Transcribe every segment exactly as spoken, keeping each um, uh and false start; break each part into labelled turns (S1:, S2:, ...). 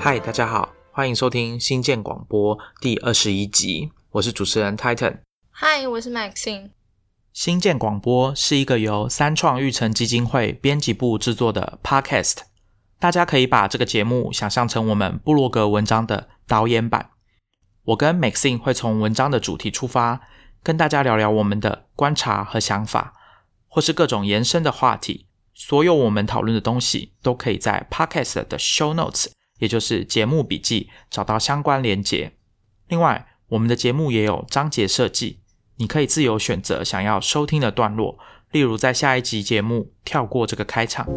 S1: 嗨，大家好，欢迎收听新建广播第二十一集，我是主持人 Titan。
S2: 嗨，我是 Maxine。
S1: 新建广播是一个由三创育成基金会编辑部制作的 Podcast， 大家可以把这个节目想象成我们部落格文章的导演版。我跟 Maxine 会从文章的主题出发，跟大家聊聊我们的观察和想法，或是各种延伸的话题。所有我们讨论的东西都可以在 Podcast 的 Show Notes， 也就是节目笔记找到相关连结。另外，我们的节目也有章节设计，你可以自由选择想要收听的段落，例如在下一集节目跳过这个开场。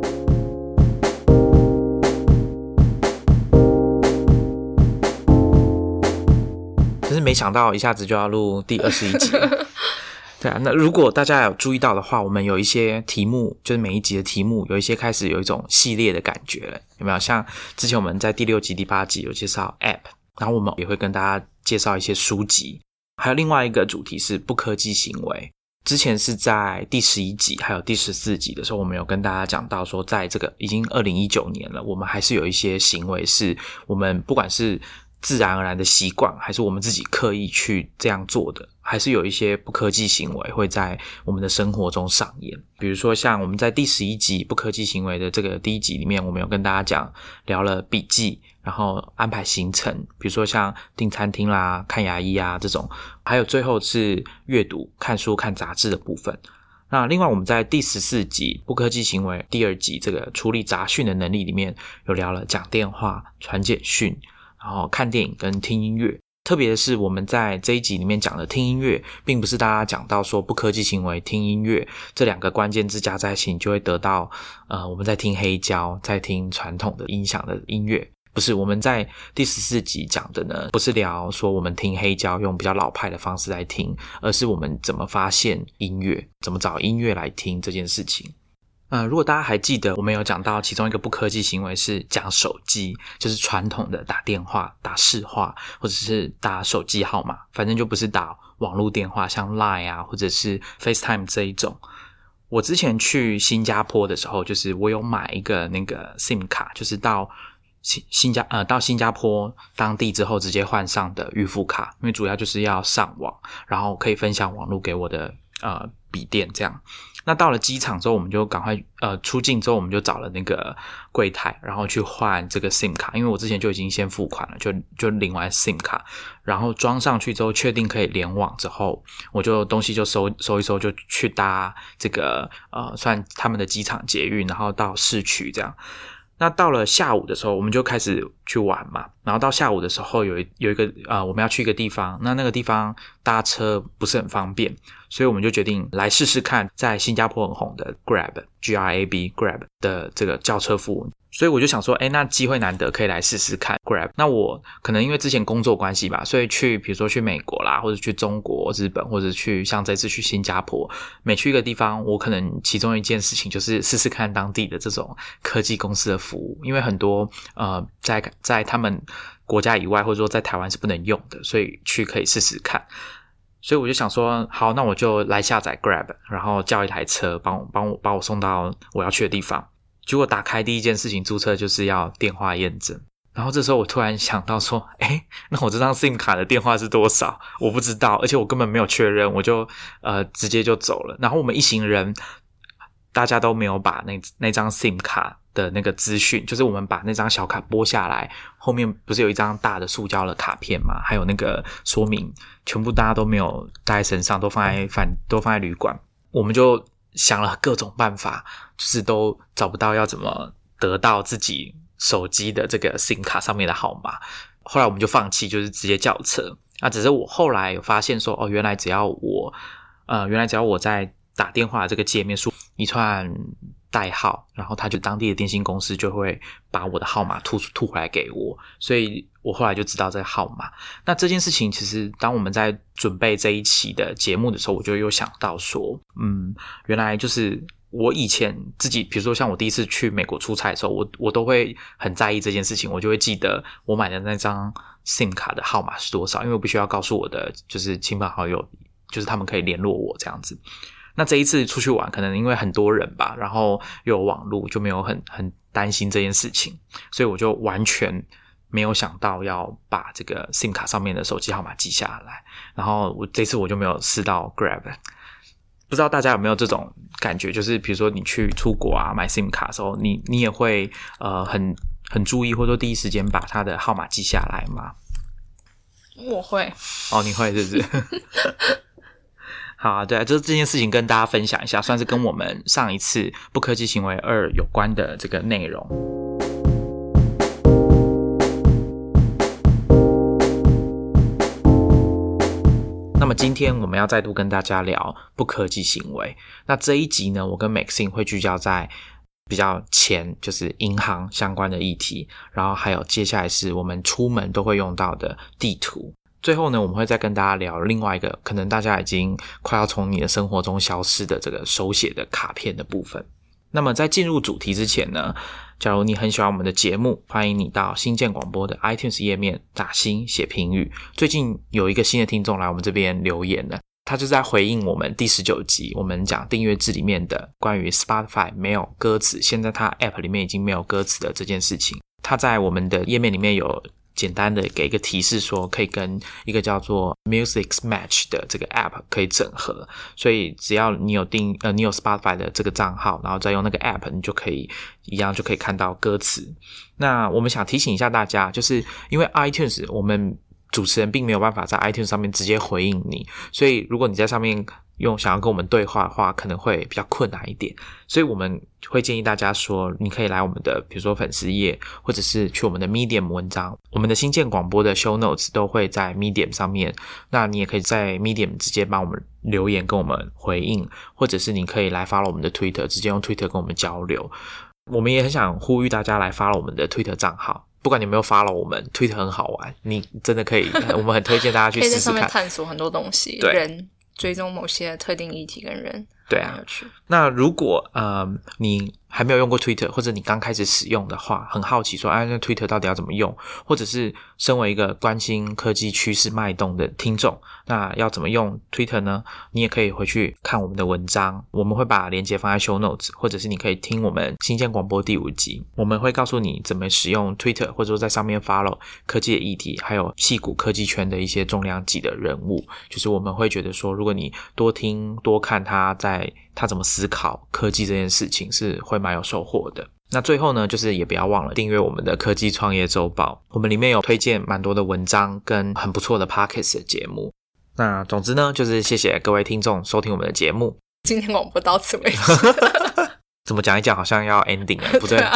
S1: 真是没想到一下子就要录第二十一集了。对啊，那如果大家有注意到的话，我们有一些题目，就是每一集的题目有一些开始有一种系列的感觉了，有没有？像之前我们在第六集第八集有介绍 App， 然后我们也会跟大家介绍一些书籍，还有另外一个主题是不科技行为。之前是在第十一集还有第十四集的时候，我们有跟大家讲到说，在这个已经二零一九年了，我们还是有一些行为是我们不管是自然而然的习惯，还是我们自己刻意去这样做的，还是有一些不科技行为会在我们的生活中上演。比如说像我们在第十一集不科技行为的这个第一集里面，我们有跟大家讲聊了笔记，然后安排行程，比如说像订餐厅啦、看牙医啊这种，还有最后是阅读、看书、看杂志的部分。那另外我们在第十四集不科技行为第二集这个处理杂讯的能力里面，有聊了讲电话、传简讯，然后看电影跟听音乐。特别的是我们在这一集里面讲的听音乐，并不是大家讲到说不科技行为听音乐这两个关键字加在一起，你就会得到呃我们在听黑胶，在听传统的音响的音乐。不是，我们在第十四集讲的呢，不是聊说我们听黑胶用比较老派的方式来听，而是我们怎么发现音乐，怎么找音乐来听这件事情。呃，如果大家还记得，我们有讲到其中一个不科技行为是讲手机，就是传统的打电话、打市话，或者是打手机号码，反正就不是打网络电话，像 Line 啊，或者是 FaceTime 这一种。我之前去新加坡的时候，就是我有买一个那个 SIM 卡，就是到新新加呃到新加坡当地之后直接换上的预付卡，因为主要就是要上网，然后可以分享网络给我的呃笔电这样。那到了机场之后，我们就赶快呃出境之后，我们就找了那个柜台，然后去换这个 SIM 卡，因为我之前就已经先付款了，就就领完 SIM 卡，然后装上去之后确定可以联网之后，我就东西就收收一收，就去搭这个呃算他们的机场捷运，然后到市区这样。那到了下午的时候，我们就开始去玩嘛。然后到下午的时候有一有一个呃，我们要去一个地方，那那个地方搭车不是很方便，所以我们就决定来试试看在新加坡很红的 Grab G R A B Grab 的这个叫车服务。所以我就想说，诶，那机会难得，可以来试试看 Grab。那我可能因为之前工作关系吧，所以去比如说去美国啦，或者去中国、日本，或者去像这次去新加坡，每去一个地方，我可能其中一件事情就是试试看当地的这种科技公司的服务，因为很多呃在在他们国家以外，或者说在台湾是不能用的，所以去可以试试看。所以我就想说，好，那我就来下载 Grab， 然后叫一台车帮我帮我把我送到我要去的地方。结果打开第一件事情，注册就是要电话验证。然后这时候我突然想到说，诶，那我这张 SIM 卡的电话是多少？我不知道，而且我根本没有确认，我就呃直接就走了。然后我们一行人大家都没有把那那张 SIM 卡的那个资讯，就是我们把那张小卡拨下来，后面不是有一张大的塑胶的卡片嘛，还有那个说明，全部大家都没有带在身上，都放在饭都放在旅馆。我们就想了各种办法，就是都找不到要怎么得到自己手机的这个 SIM 卡上面的号码。后来我们就放弃，就是直接叫车。那只是我后来有发现说，哦，原来只要我呃原来只要我在打电话的这个界面输一串代号，然后他就当地的电信公司就会把我的号码吐吐回来给我，所以我后来就知道这个号码。那这件事情其实当我们在准备这一期的节目的时候，我就有想到说，嗯，原来就是我以前自己，比如说像我第一次去美国出差的时候，我我都会很在意这件事情，我就会记得我买的那张 SIM 卡的号码是多少，因为我必须要告诉我的就是亲朋好友，就是他们可以联络我这样子。那这一次出去玩，可能因为很多人吧，然后又有网路，就没有很很担心这件事情，所以我就完全没有想到要把这个 SIM 卡上面的手机号码记下来，然后我这次我就没有试到 Grab。不知道大家有没有这种感觉，就是比如说你去出国啊买 SIM 卡的时候，你你也会呃很很注意，或者说第一时间把它的号码记下来吗？
S2: 我会。
S1: 哦，你会是不是？好啊，对啊，就是这件事情跟大家分享一下，算是跟我们上一次不科技行为二有关的这个内容。那么今天我们要再度跟大家聊不科技行为。那这一集呢，我跟 Maxine 会聚焦在比较前，就是银行相关的议题，然后还有接下来是我们出门都会用到的地图。最后呢，我们会再跟大家聊另外一个可能大家已经快要从你的生活中消失的这个手写的卡片的部分。那么在进入主题之前呢，假如你很喜欢我们的节目，欢迎你到新建广播的 iTunes 页面打星写评语。最近有一个新的听众来我们这边留言了，他就在回应我们第十九集我们讲订阅制里面的关于 Spotify 没有歌词，现在他 App 里面已经没有歌词的这件事情。他在我们的页面里面有简单的给一个提示说可以跟一个叫做 Music Match 的这个 App 可以整合，所以只要你有订呃你有 Spotify 的这个账号，然后再用那个 App， 你就可以一样就可以看到歌词。那我们想提醒一下大家，就是因为 iTunes 我们主持人并没有办法在 iTunes 上面直接回应你，所以如果你在上面用想要跟我们对话的话，可能会比较困难一点，所以我们会建议大家说，你可以来我们的比如说粉丝页，或者是去我们的 Medium 文章，我们的新建广播的 show notes 都会在 Medium 上面，那你也可以在 Medium 直接帮我们留言跟我们回应，或者是你可以来 follow 我们的 Twitter， 直接用 Twitter 跟我们交流。我们也很想呼吁大家来 follow 我们的 Twitter 账号，不管你有没有 follow 我们 Twitter 很好玩，你真的可以我们很推荐大家去试试看，
S2: 可以在上面探索很多东西，
S1: 对，
S2: 人追踪某些特定议题跟人，
S1: 对啊。那如果呃你还没有用过 Twitter， 或者你刚开始使用的话，很好奇说哎，那 Twitter 到底要怎么用，或者是身为一个关心科技趋势脉动的听众，那要怎么用 Twitter 呢？你也可以回去看我们的文章，我们会把连结放在 show notes， 或者是你可以听我们新建广播第五集，我们会告诉你怎么使用 Twitter， 或者说在上面 follow 科技的议题，还有矽谷科技圈的一些重量级的人物，就是我们会觉得说，如果你多听多看他在他怎么思考科技这件事情，是会蛮有收获的。那最后呢，就是也不要忘了订阅我们的科技创业周报，我们里面有推荐蛮多的文章跟很不错的 Podcast 的节目。那总之呢，就是谢谢各位听众收听我们的节目。
S2: 今天广播到此为止。
S1: 怎么讲一讲好像要 ending 了，不对？
S2: 对啊。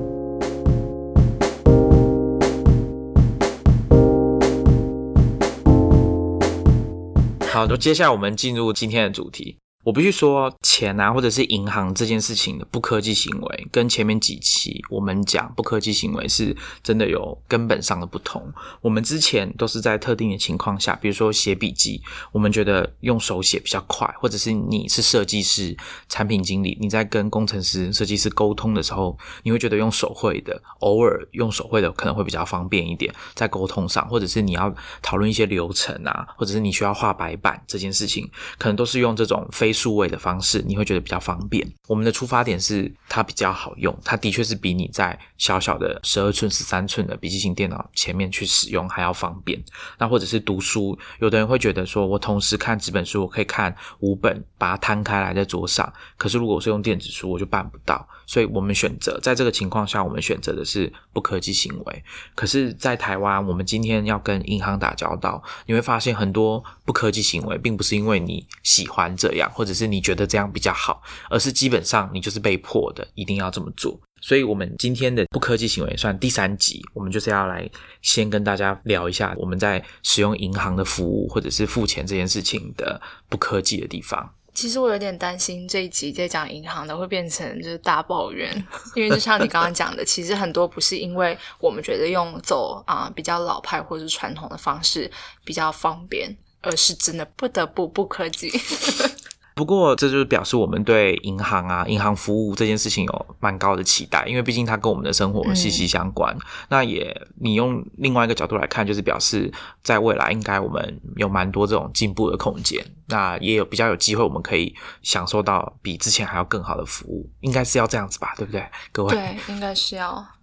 S1: 好，就接下来我们进入今天的主题。我必须说，钱啊，或者是银行这件事情的不科技行为，跟前面几期我们讲不科技行为是真的有根本上的不同。我们之前都是在特定的情况下，比如说写笔记，我们觉得用手写比较快，或者是你是设计师、产品经理，你在跟工程师、设计师沟通的时候，你会觉得用手绘的，偶尔用手绘的可能会比较方便一点，在沟通上，或者是你要讨论一些流程啊，或者是你需要画白板这件事情，可能都是用这种非数位的方式，你会觉得比较方便。我们的出发点是它比较好用，它的确是比你在小小的十二寸、十三寸的笔记型电脑前面去使用还要方便。那或者是读书，有的人会觉得说，我同时看纸本书，我可以看五本，把它摊开来在桌上，可是如果我是用电子书，我就办不到。所以我们选择在这个情况下，我们选择的是不科技行为。可是在台湾，我们今天要跟银行打交道，你会发现很多不科技行为并不是因为你喜欢这样，或者是你觉得这样比较好，而是基本上你就是被迫的一定要这么做。所以我们今天的不科技行为算第三集，我们就是要来先跟大家聊一下我们在使用银行的服务或者是付钱这件事情的不科技的地方。
S2: 其实我有点担心这一集在讲银行的会变成就是大抱怨，因为就像你刚刚讲的，其实很多不是因为我们觉得用走啊、呃、比较老派或是传统的方式比较方便，而是真的不得不不科技。
S1: 不过这就是表示我们对银行啊、银行服务这件事情有蛮高的期待，因为毕竟它跟我们的生活息息相关、嗯、那也你用另外一个角度来看，就是表示在未来应该我们有蛮多这种进步的空间，那也有比较有机会我们可以享受到比之前还要更好的服务，应该是要这样子吧，对不对各位？
S2: 对，应该是要。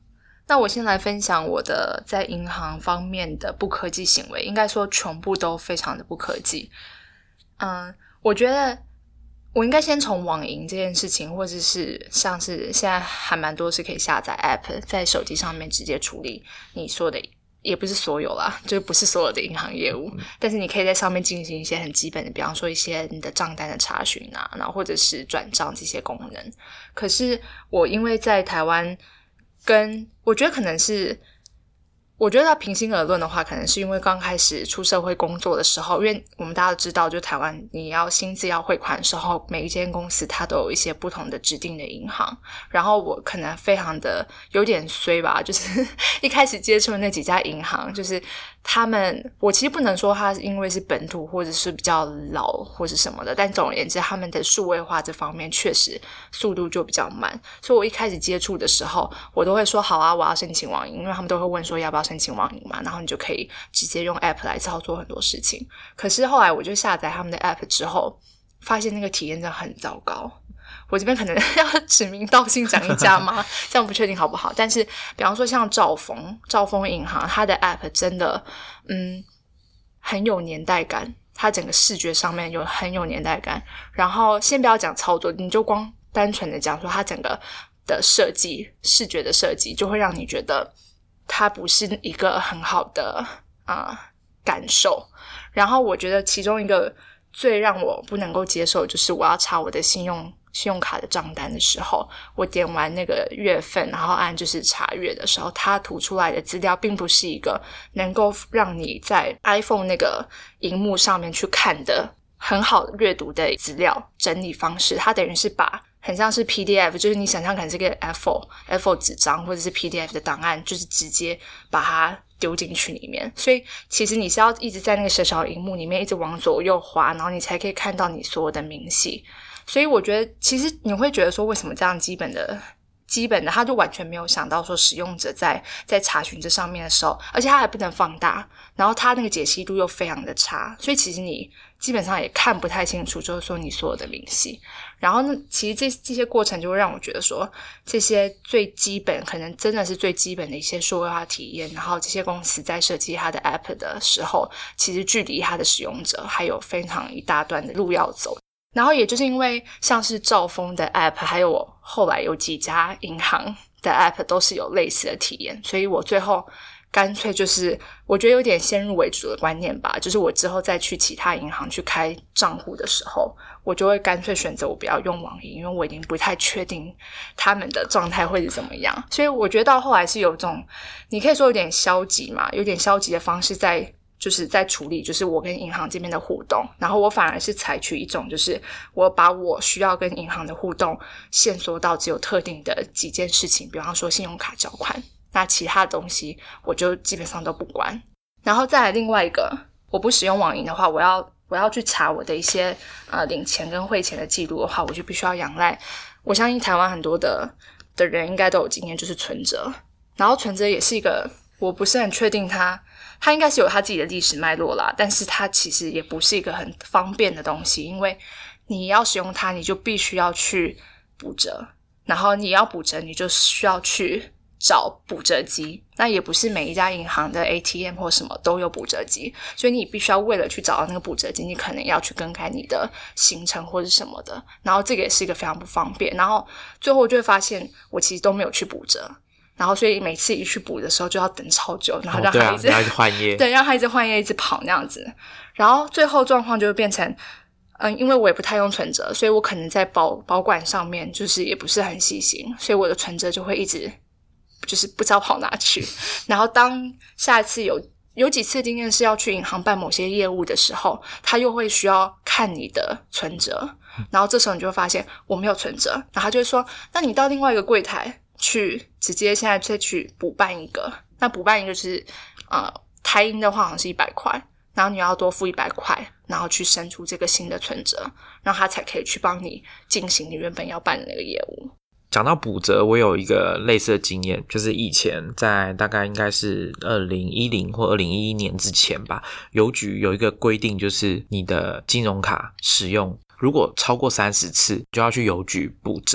S2: 那我先来分享我的在银行方面的不科技行为，应该说全部都非常的不科技。嗯，我觉得我应该先从网银这件事情，或者是像是现在还蛮多是可以下载 App 在手机上面直接处理你说的，也不是所有啦，就不是所有的银行业务，但是你可以在上面进行一些很基本的，比方说一些你的账单的查询啊，然后或者是转账这些功能。可是我因为在台湾，跟我觉得可能是我觉得要平心而论的话，可能是因为刚开始出社会工作的时候，因为我们大家都知道，就台湾你要薪资要汇款的时候，每一间公司它都有一些不同的指定的银行，然后我可能非常的有点衰吧，就是一开始接触的那几家银行，就是他们，我其实不能说它因为是本土或者是比较老或是什么的，但总而言之他们的数位化这方面确实速度就比较慢，所以我一开始接触的时候我都会说好啊，我要申请网银，因为他们都会问说要不要申请网银嘛，然后你就可以直接用 App 来操作很多事情。可是后来我就下载他们的 App 之后，发现那个体验真的很糟糕。我这边可能要指名道姓讲一家吗？这样不确定好不好。但是比方说像兆丰兆丰银行，它的 App 真的嗯很有年代感，它整个视觉上面有很有年代感。然后先不要讲操作，你就光单纯的讲说它整个的设计，视觉的设计就会让你觉得它不是一个很好的啊、呃、感受。然后我觉得其中一个最让我不能够接受，就是我要查我的信用信用卡的账单的时候，我点完那个月份，然后按就是查阅的时候，它吐出来的资料并不是一个能够让你在 iPhone 那个荧幕上面去看的很好阅读的资料整理方式，它等于是把很像是 P D F， 就是你想象可能是个 A 四 A 四 纸张或者是 P D F 的档案，就是直接把它丢进去里面。所以其实你是要一直在那个小小的荧幕里面一直往左右滑，然后你才可以看到你所有的明细。所以我觉得其实你会觉得说为什么这样基本的基本的他就完全没有想到说使用者在在查询这上面的时候，而且他还不能放大，然后他那个解析度又非常的差，所以其实你基本上也看不太清楚就是说你所有的明细。然后呢其实这这些过程就会让我觉得说这些最基本可能真的是最基本的一些数位化体验，然后这些公司在设计它的 App 的时候，其实距离它的使用者还有非常一大段的路要走。然后也就是因为像是兆丰的 App 还有我后来有几家银行的 App 都是有类似的体验，所以我最后干脆就是我觉得有点先入为主的观念吧，就是我之后再去其他银行去开账户的时候，我就会干脆选择我不要用网银，因为我已经不太确定他们的状态会是怎么样。所以我觉得到后来是有种你可以说有点消极嘛，有点消极的方式在就是在处理就是我跟银行这边的互动，然后我反而是采取一种就是我把我需要跟银行的互动限缩到只有特定的几件事情，比方说信用卡缴款，那其他的东西我就基本上都不管。然后再来另外一个，我不使用网银的话，我要我要去查我的一些呃领钱跟汇钱的记录的话，我就必须要仰赖我相信台湾很多的的人应该都有经验，就是存折。然后存折也是一个我不是很确定它它应该是有它自己的历史脉络啦，但是它其实也不是一个很方便的东西，因为你要使用它你就必须要去补折，然后你要补折你就需要去找补折机，那也不是每一家银行的 A T M 或什么都有补折机，所以你必须要为了去找到那个补折机，你可能要去更改你的行程或是什么的，然后这个也是一个非常不方便。然后最后我就会发现我其实都没有去补折，然后所以每次一去补的时候就要等超久，然后让他一直、
S1: 哦、对啊，一直换页
S2: 对，让他一直换页一直跑那样子。然后最后状况就会变成嗯，因为我也不太用存折，所以我可能在保保管上面就是也不是很细心，所以我的存折就会一直就是不知道跑哪去。然后当下一次有有几次经验是要去银行办某些业务的时候，他又会需要看你的存折，然后这时候你就会发现我没有存折，然后他就会说那你到另外一个柜台去直接现在再去补办一个，那补办一个就是呃台银的话好像是一百块，然后你要多付一百块，然后去生出这个新的存折，然后他才可以去帮你进行你原本要办的那个业务。
S1: 讲到补折，我有一个类似的经验，就是以前在大概应该是二零一零或二零一一年之前吧，邮局有一个规定，就是你的金融卡使用如果超过三十次就要去邮局补折，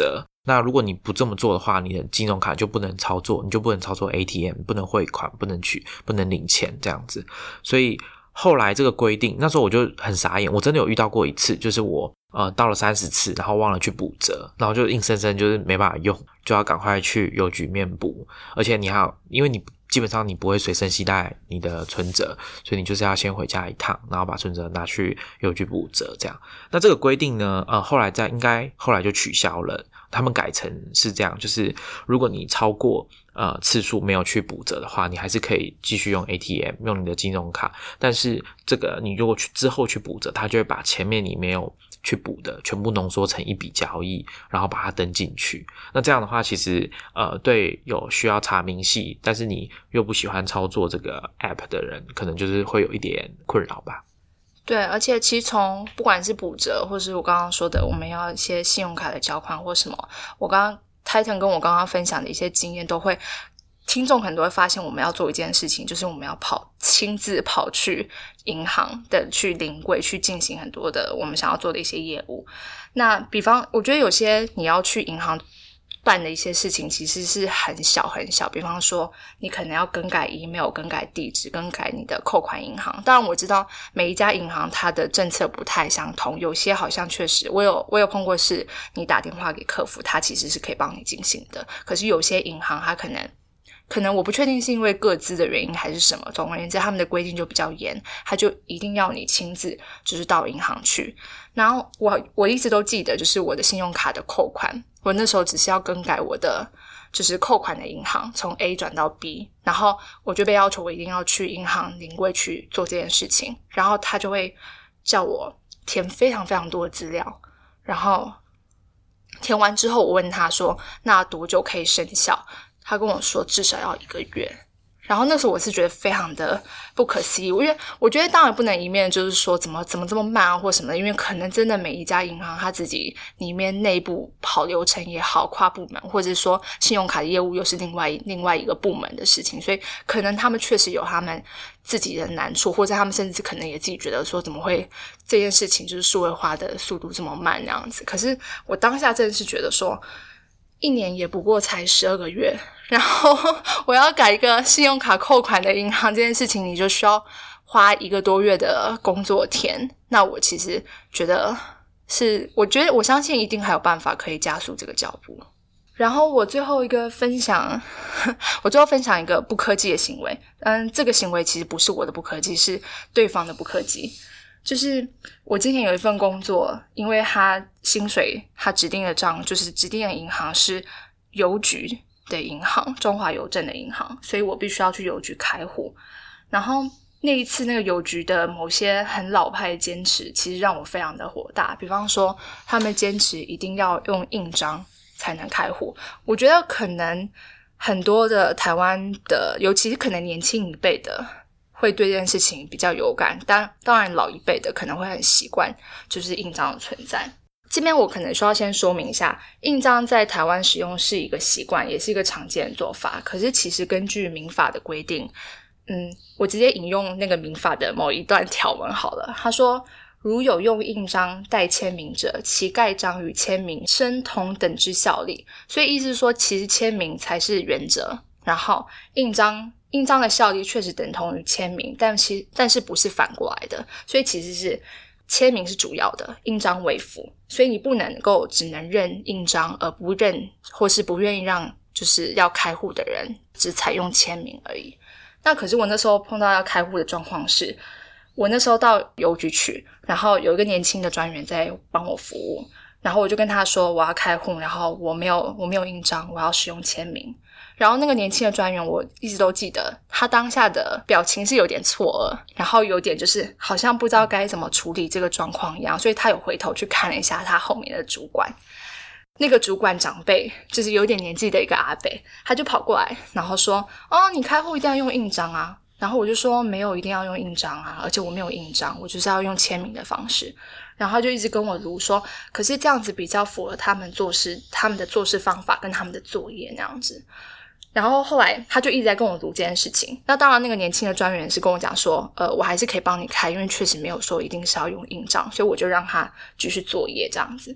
S1: 那如果你不这么做的话，你的金融卡就不能操作，你就不能操作 A T M， 不能汇款，不能取，不能领钱这样子。所以后来这个规定，那时候我就很傻眼，我真的有遇到过一次，就是我呃到了三十次，然后忘了去补折，然后就硬生生就是没办法用，就要赶快去邮局面补，而且你还要，因为你基本上你不会随身携带你的存折，所以你就是要先回家一趟，然后把存折拿去邮局补折这样。那这个规定呢，呃，后来在应该后来就取消了，他们改成是这样，就是如果你超过呃次数没有去补折的话，你还是可以继续用 A T M 用你的金融卡，但是这个你如果去之后去补折，它就会把前面你没有去补的全部浓缩成一笔交易，然后把它登进去。那这样的话其实呃对有需要查明细但是你又不喜欢操作这个 app 的人，可能就是会有一点困扰吧。
S2: 对，而且其实从不管是补折或是我刚刚说的我们要一些信用卡的缴款或什么，我刚刚 Titan 跟我刚刚分享的一些经验都会，听众可能都会发现我们要做一件事情，就是我们要跑亲自跑去银行的去临柜去进行很多的我们想要做的一些业务。那比方我觉得有些你要去银行办的一些事情其实是很小很小，比方说你可能要更改 email 更改地址更改你的扣款银行。当然我知道每一家银行它的政策不太相同，有些好像确实我有我有碰过是你打电话给客服它其实是可以帮你进行的，可是有些银行它可能可能我不确定是因为个资的原因还是什么，总而言之他们的规定就比较严，他就一定要你亲自就是到银行去。然后我我一直都记得就是我的信用卡的扣款，我那时候只是要更改我的就是扣款的银行从 A 转到 B， 然后我就被要求我一定要去银行临柜去做这件事情，然后他就会叫我填非常非常多的资料，然后填完之后我问他说那多久可以生效，他跟我说至少要一个月。然后那时候我是觉得非常的不可思议，因为我觉得当然不能一面就是说怎么怎么这么慢啊或什么的，因为可能真的每一家银行它自己里面内部跑流程也好，跨部门或者说信用卡的业务又是另外另外一个部门的事情，所以可能他们确实有他们自己的难处，或者他们甚至可能也自己觉得说怎么会这件事情就是数位化的速度这么慢那样子。可是我当下真的是觉得说一年也不过才十二个月，然后我要改一个信用卡扣款的银行这件事情你就需要花一个多月的工作天，那我其实觉得是我觉得我相信一定还有办法可以加速这个脚步。然后我最后一个分享我最后分享一个不科技的行为，嗯，这个行为其实不是我的不科技，是对方的不科技。就是我之前有一份工作，因为他薪水他指定的账就是指定的银行是邮局的银行，中华邮政的银行，所以我必须要去邮局开户。然后那一次那个邮局的某些很老派的坚持其实让我非常的火大，比方说他们坚持一定要用印章才能开户。我觉得可能很多的台湾的尤其是可能年轻一辈的会对这件事情比较有感，但当然老一辈的可能会很习惯就是印章的存在。这边我可能需要先说明一下，印章在台湾使用是一个习惯，也是一个常见的做法，可是其实根据民法的规定，嗯，我直接引用那个民法的某一段条文好了，他说如有用印章代签名者，其盖章与签名生同等之效力。所以意思是说其实签名才是原则，然后印章印章的效力确实等同于签名，但其但是不是反过来的，所以其实是签名是主要的，印章为辅，所以你不能够只能认印章而不认或是不愿意让就是要开户的人只采用签名而已。那可是我那时候碰到要开户的状况是，我那时候到邮局去，然后有一个年轻的专员在帮我服务，然后我就跟他说我要开户，然后我没有我没有印章，我要使用签名。然后那个年轻的专员我一直都记得他当下的表情是有点错愕，然后有点就是好像不知道该怎么处理这个状况一样，所以他有回头去看了一下他后面的主管，那个主管长辈就是有点年纪的一个阿伯，他就跑过来然后说哦，你开户一定要用印章啊。然后我就说没有一定要用印章啊，而且我没有印章，我就是要用签名的方式。然后他就一直跟我卢说可是这样子比较符合他们做事他们的做事方法跟他们的作业那样子。然后后来他就一直在跟我读这件事情，那当然那个年轻的专员是跟我讲说呃，我还是可以帮你开，因为确实没有说一定是要用印章，所以我就让他继续作业这样子。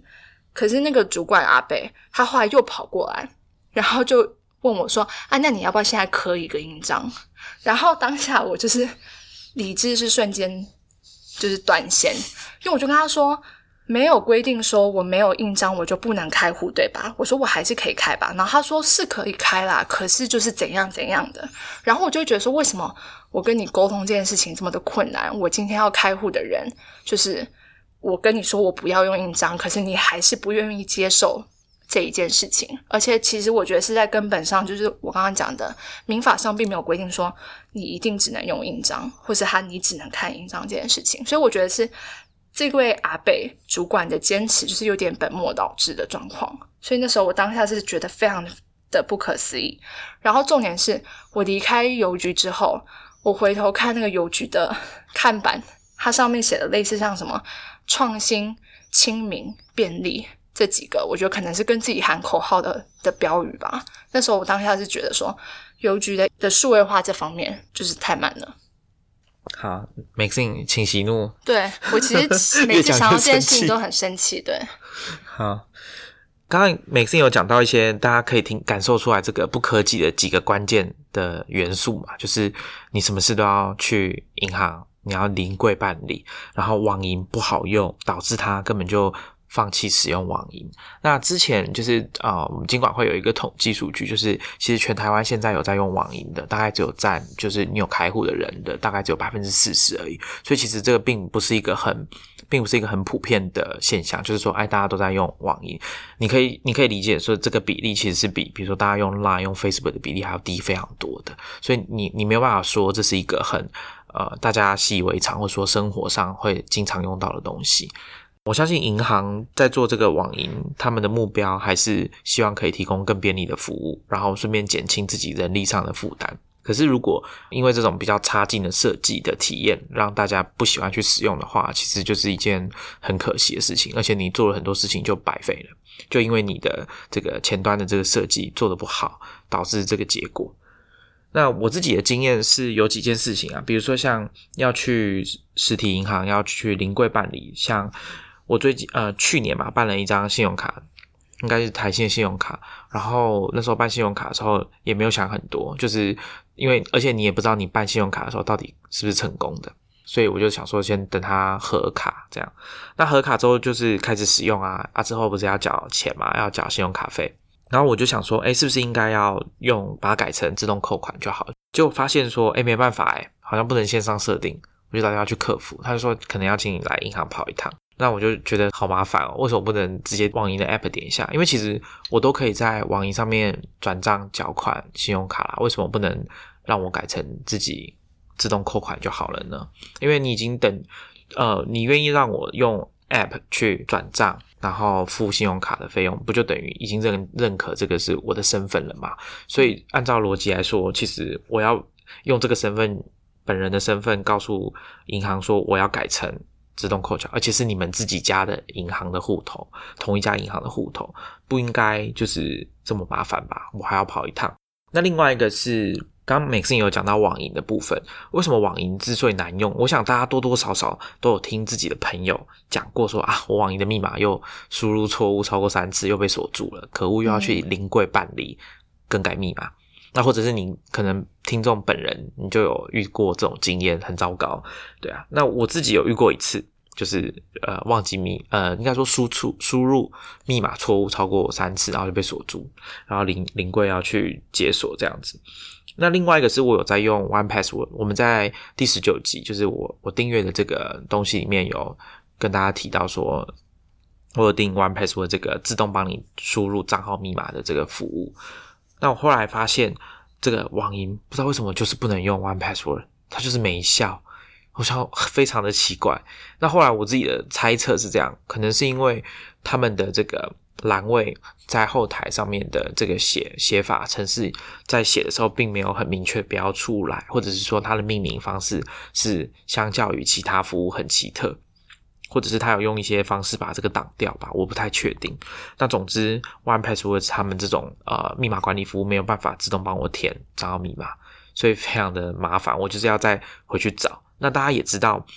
S2: 可是那个主管阿伯他后来又跑过来，然后就问我说啊，那你要不要现在刻一个印章？然后当下我就是理智是瞬间就是断线，因为我就跟他说没有规定说我没有印章我就不能开户对吧？我说我还是可以开吧。然后他说是可以开啦，可是就是怎样怎样的。然后我就觉得说为什么我跟你沟通这件事情这么的困难，我今天要开户的人就是我跟你说我不要用印章，可是你还是不愿意接受这一件事情。而且其实我觉得是在根本上就是我刚刚讲的民法上并没有规定说你一定只能用印章，或是他你只能看印章这件事情。所以我觉得是这位阿伯主管的坚持就是有点本末倒置的状况，所以那时候我当下是觉得非常的不可思议。然后重点是我离开邮局之后，我回头看那个邮局的看板，它上面写的类似像什么创新、亲民、便利这几个，我觉得可能是跟自己喊口号的的标语吧。那时候我当下是觉得说邮局的的数位化这方面就是太慢了。
S1: 好 Maxine 请息怒。
S2: 对，我其实每次想到这件事情都很生气。对，
S1: 好，刚刚 Maxine 有讲到一些大家可以听感受出来这个不科技的几个关键的元素嘛，就是你什么事都要去银行，你要临柜办理，然后网银不好用，导致他根本就放弃使用网银。那之前就是呃，我们金管会有一个统计数据，就是其实全台湾现在有在用网银的大概只有占就是你有开户的人的大概只有 百分之四十 而已。所以其实这个并不是一个很并不是一个很普遍的现象，就是说哎大家都在用网银。你可以你可以理解说这个比例其实是比比如说大家用 Line 用 Facebook 的比例还要低非常多的。所以你你没有办法说这是一个很呃大家习以为常或者说生活上会经常用到的东西。我相信银行在做这个网银，他们的目标还是希望可以提供更便利的服务，然后顺便减轻自己人力上的负担。可是如果因为这种比较差劲的设计的体验让大家不喜欢去使用的话，其实就是一件很可惜的事情，而且你做了很多事情就白费了，就因为你的这个前端的这个设计做得不好，导致这个结果。那我自己的经验是有几件事情啊，比如说像要去实体银行要去临柜办理，像我最近呃去年嘛办了一张信用卡，应该是台信信用卡，然后那时候办信用卡的时候也没有想很多，就是因为而且你也不知道你办信用卡的时候到底是不是成功的，所以我就想说先等它核卡这样。那核卡之后就是开始使用啊啊之后不是要缴钱嘛，要缴信用卡费。然后我就想说诶是不是应该要用把它改成自动扣款就好了，结果发现说诶没办法诶好像不能线上设定，我就打电话去客服，他就说可能要请你来银行跑一趟。那我就觉得好麻烦哦，为什么不能直接网银的 app 点一下？因为其实我都可以在网银上面转账缴款信用卡啦，为什么不能让我改成自己自动扣款就好了呢？因为你已经等呃，你愿意让我用 app 去转账然后付信用卡的费用，不就等于已经认认可这个是我的身份了嘛？所以按照逻辑来说，其实我要用这个身份本人的身份告诉银行说我要改成自动扣缴，而且是你们自己家的银行的户头，同一家银行的户头，不应该就是这么麻烦吧，我还要跑一趟。那另外一个是刚刚 Maxine 有讲到网银的部分，为什么网银之所以难用，我想大家多多少少都有听自己的朋友讲过说啊，我网银的密码又输入错误超过三次又被锁住了，可恶，又要去临柜办理更改密码。那或者是你可能听众本人你就有遇过这种经验，很糟糕。对啊，那我自己有遇过一次，就是呃忘记密呃应该说输出输入密码错误超过三次，然后就被锁住，然后临临柜要去解锁这样子。那另外一个是我有在用 one password， 我们在第十九集就是我我订阅的这个东西里面有跟大家提到说我有订 one password 这个自动帮你输入账号密码的这个服务。那我后来发现这个网银不知道为什么就是不能用 one password， 它就是没效，我想非常的奇怪。那后来我自己的猜测是这样，可能是因为他们的这个栏位在后台上面的这个写写法程式在写的时候并没有很明确标出来，或者是说它的命名方式是相较于其他服务很奇特，或者是他有用一些方式把这个挡掉吧，我不太确定。那总之 one password 他们这种呃密码管理服务没有办法自动帮我填账号密码，所以非常的麻烦，我就是要再回去找。那大家也知道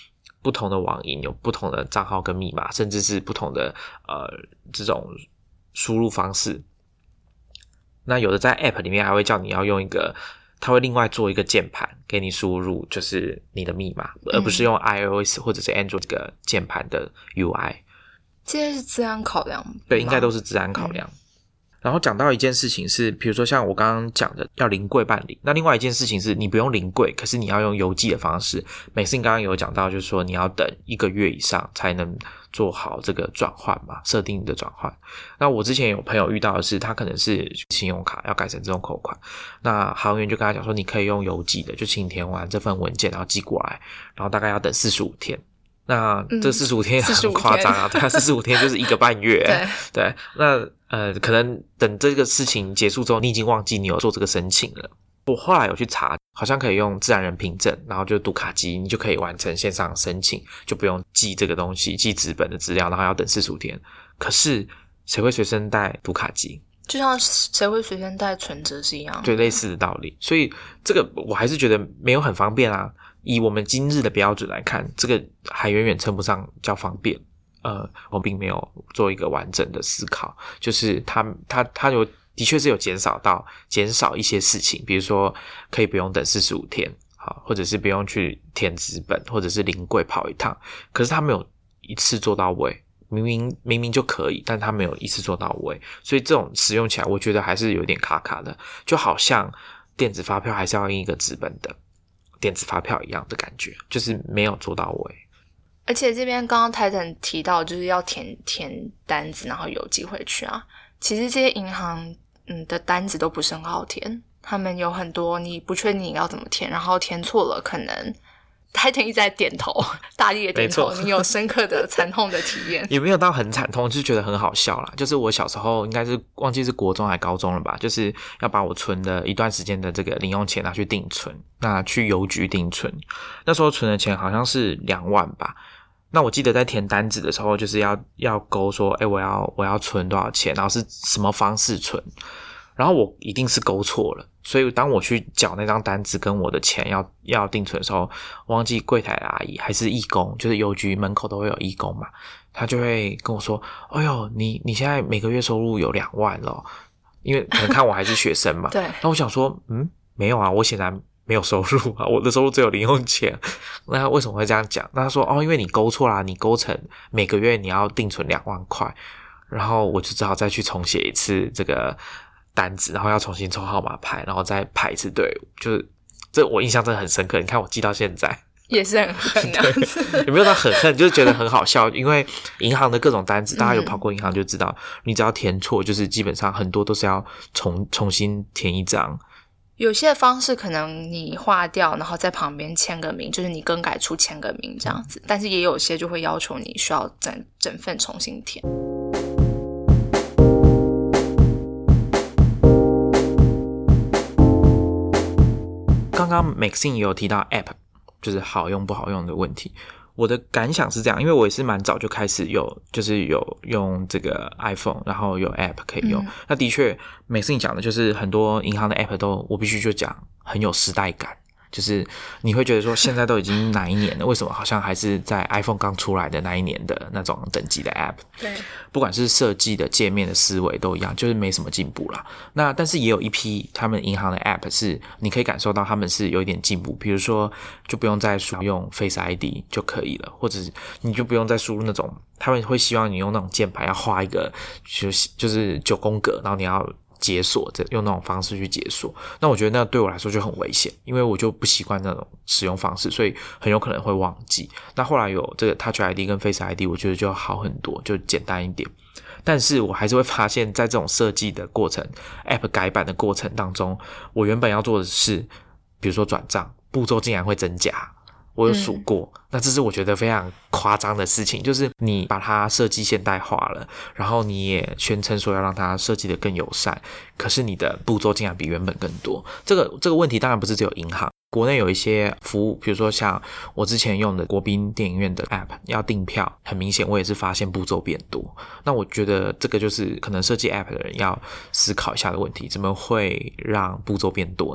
S1: 不同的网银有不同的账号跟密码，甚至是不同的呃这种输入方式。那有的在 App 里面还会叫你要用一个，它会另外做一个键盘给你输入，就是你的密码，而不是用 iOS 或者是 Android 这个键盘的 U I。
S2: 这些是治安考量吗？
S1: 对，应该都是治安考量。嗯，然后讲到一件事情是，比如说像我刚刚讲的要临柜办理，那另外一件事情是你不用临柜，可是你要用邮寄的方式。美信刚刚有讲到，就是说你要等一个月以上才能做好这个转换嘛，设定的转换。那我之前有朋友遇到的是，他可能是信用卡要改成自动扣款，那行员就跟他讲说，你可以用邮寄的，就请你填完这份文件然后寄过来，然后大概要等四十五天。那这四十五天很夸张啊，对啊，四十五天就是一个半月。对对，那呃，可能等这个事情结束之后，你已经忘记你有做这个申请了。我后来有去查，好像可以用自然人凭证，然后就读卡机，你就可以完成线上申请，就不用寄这个东西，寄纸本的资料，然后要等四十五天。可是谁会随身带读卡机？
S2: 就像谁会随身带存折是一样的，
S1: 对，类似的道理。所以这个我还是觉得没有很方便啊。以我们今日的标准来看，这个还远远称不上叫方便。呃，我并没有做一个完整的思考，就是它它它有的确是有减少到减少一些事情，比如说可以不用等四十五天，好，或者是不用去填纸本，或者是临柜跑一趟。可是它没有一次做到位，明明明明就可以，但它没有一次做到位，所以这种使用起来，我觉得还是有点卡卡的，就好像电子发票还是要印一个纸本的电子发票一样的感觉，就是没有做到位。
S2: 而且这边刚刚 Titan 提到就是要填填单子然后邮寄回去啊，其实这些银行嗯的单子都不是很好填，他们有很多你不确定你要怎么填，然后填错了可能 Titan 一直在点头，大力的点头，你有深刻的惨痛的体验。
S1: 也没有到很惨痛，就是觉得很好笑啦。就是我小时候应该是忘记是国中还高中了吧，就是要把我存的一段时间的这个零用钱拿去定存，那去邮局定存，那时候存的钱好像是两万吧。那我记得在填单子的时候，就是要要勾说，诶，我要我要存多少钱，然后是什么方式存，然后我一定是勾错了，所以当我去缴那张单子跟我的钱要要定存的时候，忘记柜台的阿姨还是义工，就是邮局门口都会有义工嘛，他就会跟我说，哎呦，你你现在每个月收入有两万了，因为可能看我还是学生嘛。
S2: 对。
S1: 那我想说，嗯，没有啊，我显然没有收入啊，我的收入只有零用钱。那他为什么会这样讲？那他说，哦，因为你勾错啦，你勾成每个月你要定存两万块，然后我就只好再去重写一次这个单子，然后要重新抽号码牌，然后再排一次队伍，就是这我印象真的很深刻。你看我记到现在
S2: 也是很恨那样子，
S1: 有没有到很恨？就是觉得很好笑，因为银行的各种单子，大家有跑过银行就知道，嗯、你只要填错，就是基本上很多都是要重重新填一张。
S2: 有些方式可能你划掉，然后在旁边签个名，就是你更改处签个名这样子，但是也有些就会要求你需要整整份重新填。
S1: 刚刚 Maxine 也有提到 App 就是好用不好用的问题，我的感想是这样，因为我也是蛮早就开始有就是有用这个 iPhone， 然后有 App 可以用、嗯、那的确 Maxine 讲的就是很多银行的 App 都我必须就讲很有时代感，就是你会觉得说现在都已经哪一年了，为什么好像还是在 iPhone 刚出来的那一年的那种等级的 App。
S2: 对，
S1: 不管是设计的界面的思维都一样，就是没什么进步啦。那但是也有一批他们银行的 App 是你可以感受到他们是有一点进步，比如说就不用再输入 Face I D 就可以了，或者你就不用再输入那种他们会希望你用那种键盘要画一个就是就是九宫格，然后你要解锁，用那种方式去解锁，那我觉得那对我来说就很危险，因为我就不习惯那种使用方式，所以很有可能会忘记。那后来有这个 Touch I D 跟 Face I D 我觉得就好很多，就简单一点。但是我还是会发现在这种设计的过程 App 改版的过程当中，我原本要做的事比如说转账步骤竟然会增加，我有数过、嗯、那这是我觉得非常夸张的事情，就是你把它设计现代化了，然后你也宣称说要让它设计得更友善，可是你的步骤竟然比原本更多。这个这个问题当然不是只有银行，国内有一些服务，比如说像我之前用的国宾电影院的 App 要订票，很明显我也是发现步骤变多。那我觉得这个就是可能设计 App 的人要思考一下的问题，怎么会让步骤变多呢？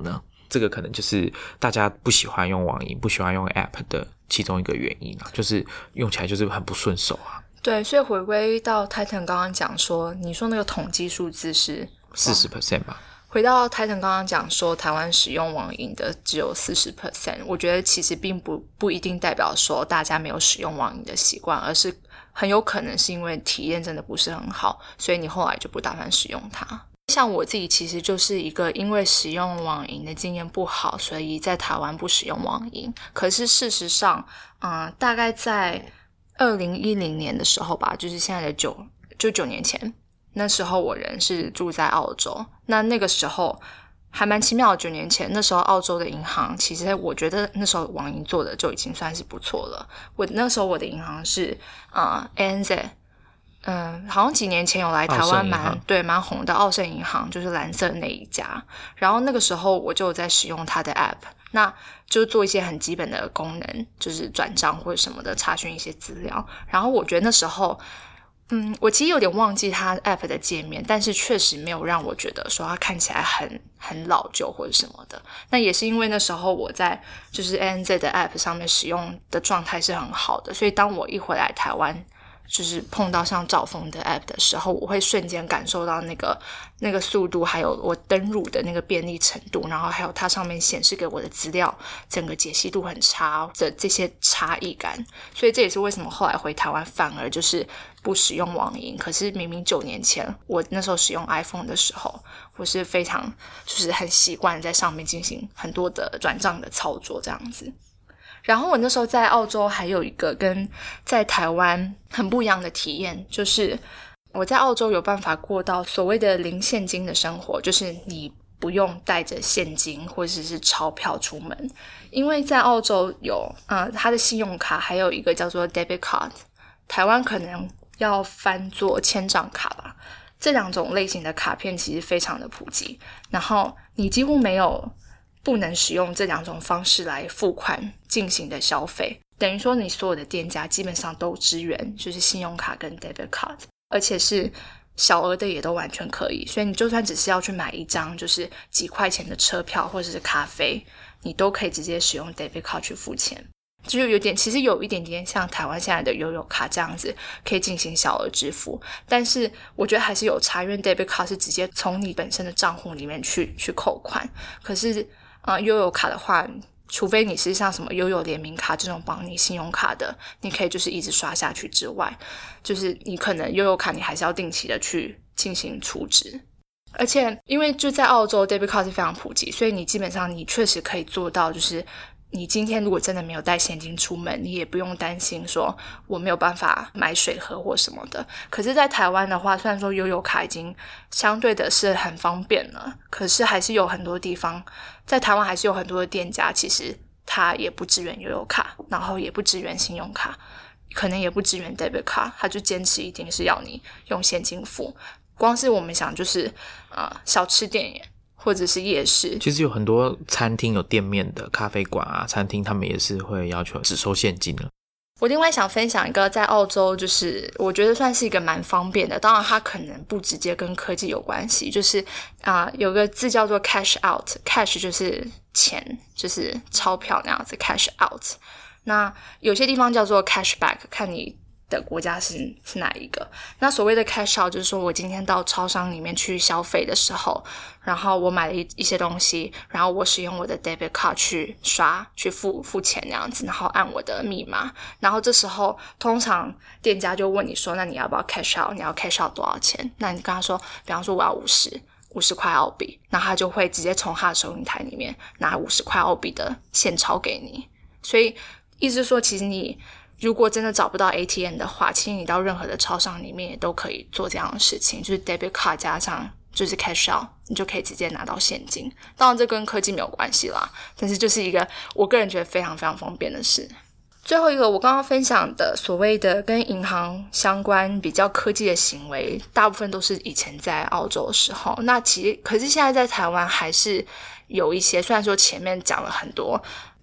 S1: 这个可能就是大家不喜欢用网银不喜欢用 App 的其中一个原因啊，就是用起来就是很不顺手啊。
S2: 对，所以回归到 Titan 刚刚讲说，你说那个统计数字是 百分之四十 吧，回到 Titan 刚刚讲说台湾使用网银的只有 百分之四十， 我觉得其实并不不一定代表说大家没有使用网银的习惯，而是很有可能是因为体验真的不是很好，所以你后来就不打算使用它。像我自己其实就是一个因为使用网银的经验不好，所以在台湾不使用网银。可是事实上嗯，大概在二零一零年的时候吧，就是现在的九就九年前，那时候我人是住在澳洲，那那个时候还蛮奇妙的，九年前那时候澳洲的银行其实我觉得那时候网银做的就已经算是不错了。我那时候我的银行是呃 A N Z， 嗯，好像几年前有来台湾蛮对蛮红的澳盛银行，就是蓝色那一家，然后那个时候我就在使用它的 app， 那就做一些很基本的功能，就是转账或者什么的，查询一些资料。然后我觉得那时候嗯，我其实有点忘记它 app 的界面，但是确实没有让我觉得说它看起来很很老旧或者什么的。那也是因为那时候我在就是 A N Z 的 app 上面使用的状态是很好的，所以当我一回来台湾就是碰到像兆丰的 app 的时候，我会瞬间感受到那个那个速度，还有我登入的那个便利程度，然后还有它上面显示给我的资料整个解析度很差的这些差异感。所以这也是为什么后来回台湾反而就是不使用网银，可是明明九年前我那时候使用 iPhone 的时候，我是非常就是很习惯在上面进行很多的转账的操作这样子。然后我那时候在澳洲还有一个跟在台湾很不一样的体验，就是我在澳洲有办法过到所谓的零现金的生活，就是你不用带着现金或者是钞票出门。因为在澳洲有呃，它的信用卡还有一个叫做 debit card， 台湾可能要翻作千账卡吧，这两种类型的卡片其实非常的普及，然后你几乎没有不能使用这两种方式来付款进行的消费，等于说你所有的店家基本上都支援就是信用卡跟 debit card， 而且是小额的也都完全可以，所以你就算只是要去买一张就是几块钱的车票或者是咖啡，你都可以直接使用 debit card 去付钱，就有点其实有一点点像台湾现在的悠悠卡这样子可以进行小额支付，但是我觉得还是有差，因为 debit card 是直接从你本身的账户里面去去扣款，可是呃，悠游卡的话，除非你是像什么悠游联名卡这种绑你信用卡的，你可以就是一直刷下去之外，就是你可能悠游卡你还是要定期的去进行储值。而且因为就在澳洲 debit card 是非常普及，所以你基本上你确实可以做到，就是你今天如果真的没有带现金出门，你也不用担心说我没有办法买水喝或什么的。可是在台湾的话，虽然说悠游卡已经相对的是很方便了，可是还是有很多地方在台湾还是有很多的店家其实它也不支援悠游卡，然后也不支援信用卡，可能也不支援 debit card， 它就坚持一定是要你用现金付。光是我们想就是呃小吃店也或者是夜市，
S1: 其实有很多餐厅有店面的咖啡馆啊餐厅，他们也是会要求只收现金了。
S2: 我另外想分享一个在澳洲就是我觉得算是一个蛮方便的，当然它可能不直接跟科技有关系，就是啊、呃、有个字叫做 cash out， cash 就是钱，就是钞票那样子 cash out， 那有些地方叫做 cash back， 看你的国家是是哪一个。那所谓的 cash out 就是说我今天到超商里面去消费的时候，然后我买了一一些东西，然后我使用我的 debit card 去刷去付付钱那样子，然后按我的密码，然后这时候通常店家就问你说那你要不要 cash out， 你要 cash out 多少钱，那你跟他说比方说我要五十五十块澳币，那他就会直接从他的收银台里面拿五十块澳币的现钞给你。所以意思是说其实你如果真的找不到 A T M 的话，其实你到任何的超商里面也都可以做这样的事情，就是 debit card 加上就是 cash out， 你就可以直接拿到现金。当然这跟科技没有关系啦，但是就是一个我个人觉得非常非常方便的事。最后一个我刚刚分享的所谓的跟银行相关比较科技的行为，大部分都是以前在澳洲的时候，那其实可是现在在台湾还是有一些，虽然说前面讲了很多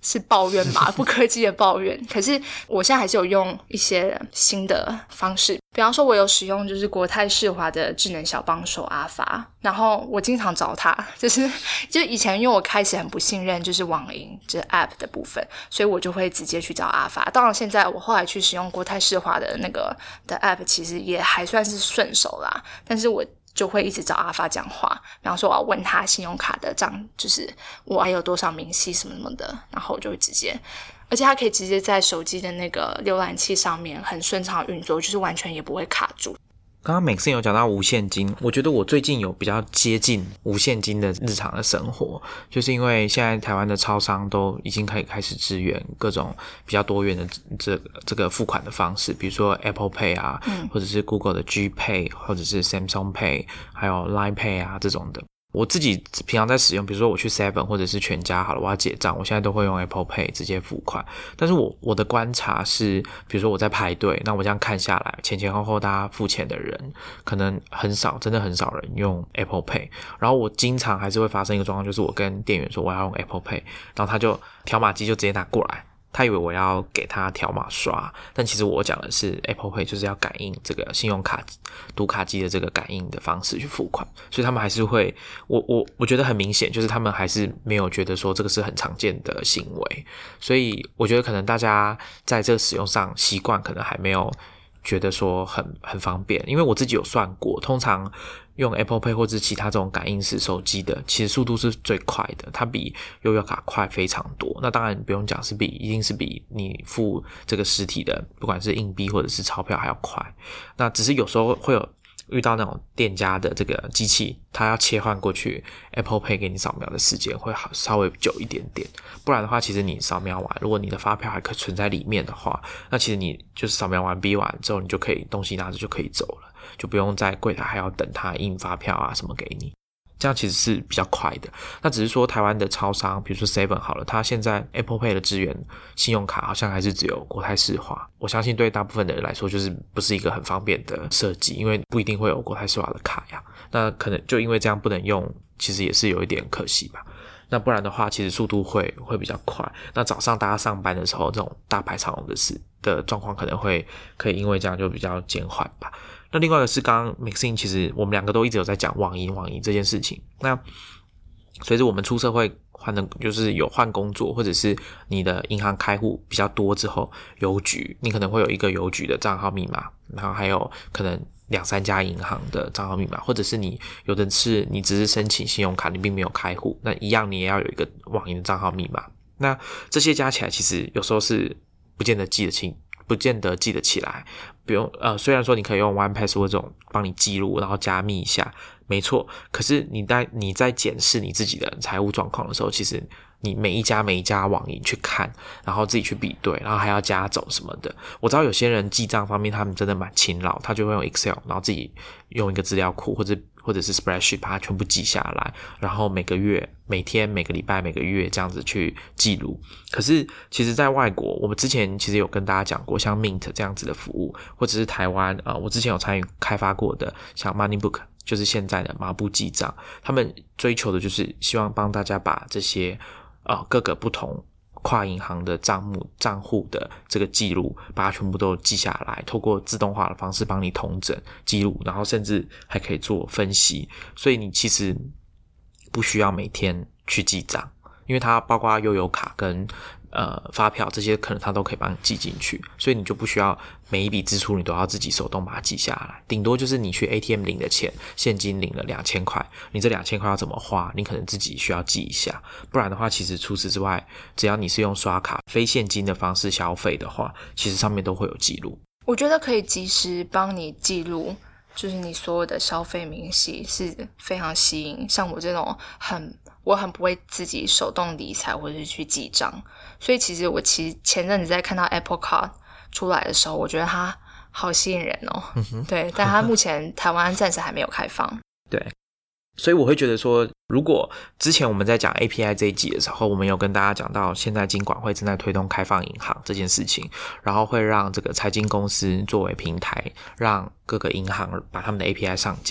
S2: 是抱怨吧，不科技的抱怨。可是我现在还是有用一些新的方式，比方说我有使用就是国泰世华的智能小帮手阿发，然后我经常找他，就是就以前因为我开始很不信任就是网银就是 App 的部分，所以我就会直接去找阿发。当然现在我后来去使用国泰世华的那个的 App 其实也还算是顺手啦，但是我就会一直找阿发讲话，比方说我要问他信用卡的账，就是我还有多少明细什么什么的，然后我就会直接，而且它可以直接在手机的那个浏览器上面很顺畅运作，就是完全也不会卡住。
S1: 刚刚 Maxine 有讲到无现金，我觉得我最近有比较接近无现金的日常的生活，就是因为现在台湾的超商都已经可以开始支援各种比较多元的这这个付款的方式，比如说 Apple Pay 啊、嗯、或者是 Google 的 G Pay 或者是 Samsung Pay 还有 Line Pay 啊这种的。我自己平常在使用，比如说我去 Seven 或者是全家好了，我要结账，我现在都会用 Apple Pay 直接付款。但是我我的观察是，比如说我在排队，那我这样看下来，前前后后大家付钱的人可能很少，真的很少人用 Apple Pay。然后我经常还是会发生一个状况，就是我跟店员说我要用 Apple Pay， 然后他就条码机就直接拿过来。他以为我要给他条码刷，但其实我讲的是 Apple Pay 就是要感应这个信用卡读卡机的这个感应的方式去付款，所以他们还是会，我我我觉得很明显，就是他们还是没有觉得说这个是很常见的行为，所以我觉得可能大家在这个使用上习惯可能还没有觉得说很很方便，因为我自己有算过，通常用 Apple Pay 或者其他这种感应式手机的，其实速度是最快的，它比悠游卡快非常多。那当然不用讲，是比一定是比你付这个实体的，不管是硬币或者是钞票还要快。那只是有时候会有遇到那种店家的这个机器，它要切换过去 Apple Pay 给你扫描的时间会好稍微久一点点，不然的话其实你扫描完，如果你的发票还可以存在里面的话，那其实你就是扫描完逼完之后，你就可以东西拿着就可以走了，就不用在柜台还要等它印发票啊什么给你，这样其实是比较快的。那只是说台湾的超商，比如说 Seven 好了，它现在 Apple Pay 的支援信用卡好像还是只有国泰世华，我相信对大部分的人来说就是不是一个很方便的设计，因为不一定会有国泰世华的卡呀，那可能就因为这样不能用，其实也是有一点可惜吧。那不然的话其实速度会会比较快，那早上大家上班的时候这种大排长龙的事的状况可能会可以因为这样就比较减缓吧。那另外一个是刚刚 Maxine 其实我们两个都一直有在讲网银网银这件事情，那随着我们出社会换的就是有换工作，或者是你的银行开户比较多之后，邮局你可能会有一个邮局的账号密码，然后还有可能两三家银行的账号密码，或者是你有的是你只是申请信用卡，你并没有开户，那一样你也要有一个网银的账号密码。那这些加起来其实有时候是不见得记得清不见得记得起来，不用呃，虽然说你可以用 One Password 这种帮你记录，然后加密一下，没错。可是你在你在检视你自己的财务状况的时候，其实你每一家每一家网银去看，然后自己去比对，然后还要加总什么的。我知道有些人记账方面他们真的蛮勤劳，他就会用 Excel， 然后自己用一个资料库或者或者是 Spreadsheet 把它全部记下来，然后每个月、每天、每个礼拜、每个月这样子去记录。可是其实在外国，我们之前其实有跟大家讲过，像 Mint 这样子的服务，或者是台湾呃，我之前有参与开发过的像 Moneybook， 就是现在的麻布记账，他们追求的就是希望帮大家把这些呃各个不同跨银行的账目账户的这个记录把它全部都记下来，透过自动化的方式帮你统整记录，然后甚至还可以做分析，所以你其实不需要每天去记账，因为它包括悠游卡跟呃发票这些可能它都可以帮你记进去，所以你就不需要每一笔支出你都要自己手动把它记下来，顶多就是你去 A T M 领的钱，现金领了两千块，你这两千块要怎么花，你可能自己需要记一下，不然的话其实除此之外，只要你是用刷卡非现金的方式消费的话，其实上面都会有记录。
S2: 我觉得可以及时帮你记录就是你所有的消费明细是非常吸引，像我这种很我很不会自己手动理财或者是去记账，所以其实我其实前阵子在看到 Apple Card 出来的时候，我觉得它好吸引人哦、嗯、对，但它目前台湾暂时还没有开放。
S1: 对，所以我会觉得说，如果之前我们在讲 A P I 这一集的时候，我们有跟大家讲到现在金管会正在推动开放银行这件事情，然后会让这个财经公司作为平台，让各个银行把他们的 A P I 上架。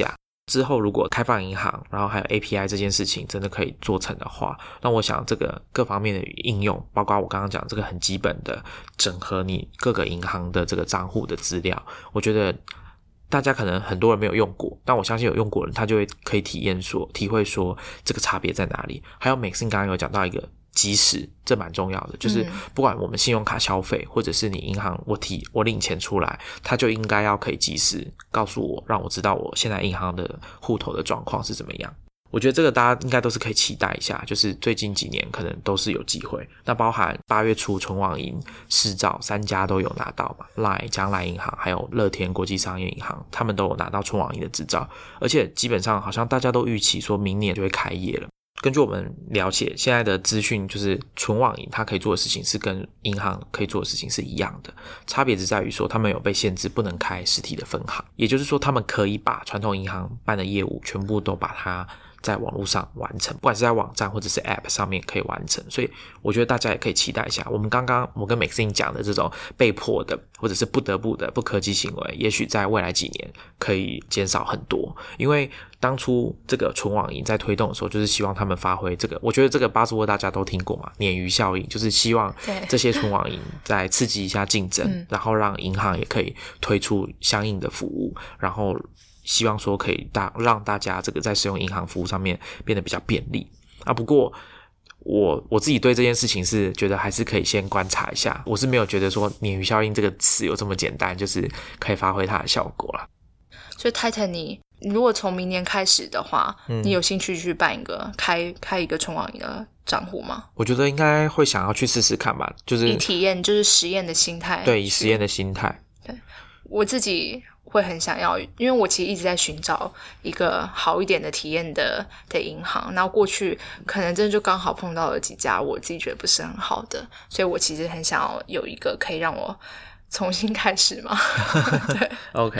S1: 之后如果开放银行，然后还有 A P I 这件事情真的可以做成的话，那我想这个各方面的应用，包括我刚刚讲这个很基本的整合你各个银行的这个账户的资料，我觉得大家可能很多人没有用过，但我相信有用过的人他就会可以体验说体会说这个差别在哪里。还有 Maxine 刚刚有讲到一个即时，这蛮重要的，就是不管我们信用卡消费或者是你银行我提我领钱出来，它就应该要可以即时告诉我，让我知道我现在银行的户头的状况是怎么样。我觉得这个大家应该都是可以期待一下，就是最近几年可能都是有机会。那包含八月初纯网银市照三家都有拿到嘛 ，Line、将来银行还有乐天国际商业银行，他们都有拿到纯网银的执照，而且基本上好像大家都预期说明年就会开业了。根据我们了解，现在的资讯就是纯网银它可以做的事情是跟银行可以做的事情是一样的，差别只在于说他们有被限制不能开实体的分行，也就是说他们可以把传统银行办的业务全部都把它在网络上完成，不管是在网站或者是 App 上面可以完成。所以我觉得大家也可以期待一下，我们刚刚我跟 Maxine 讲的这种被迫的或者是不得不的不科技行为，也许在未来几年可以减少很多。因为当初这个纯网银在推动的时候，就是希望他们发挥这个，我觉得这个 buzzword 大家都听过嘛，鲶鱼效应，就是希望这些纯网银再刺激一下竞争、嗯、然后让银行也可以推出相应的服务，然后希望说可以大让大家这个在使用银行服务上面变得比较便利啊。不过我我自己对这件事情是觉得还是可以先观察一下，我是没有觉得说鲶鱼效应这个词有这么简单，就是可以发挥它的效果啦。
S2: 所以 Titan 你如果从明年开始的话、嗯、你有兴趣去办一个开开一个纯网银的账户吗？
S1: 我觉得应该会想要去试试看吧，就是
S2: 以体验就是实验的心态，
S1: 对，以实验的心态。
S2: 对，我自己会很想要，因为我其实一直在寻找一个好一点的体验的的银行，然后过去可能真的就刚好碰到了几家我自己觉得不是很好的，所以我其实很想要有一个可以让我重新开始嘛。对
S1: OK，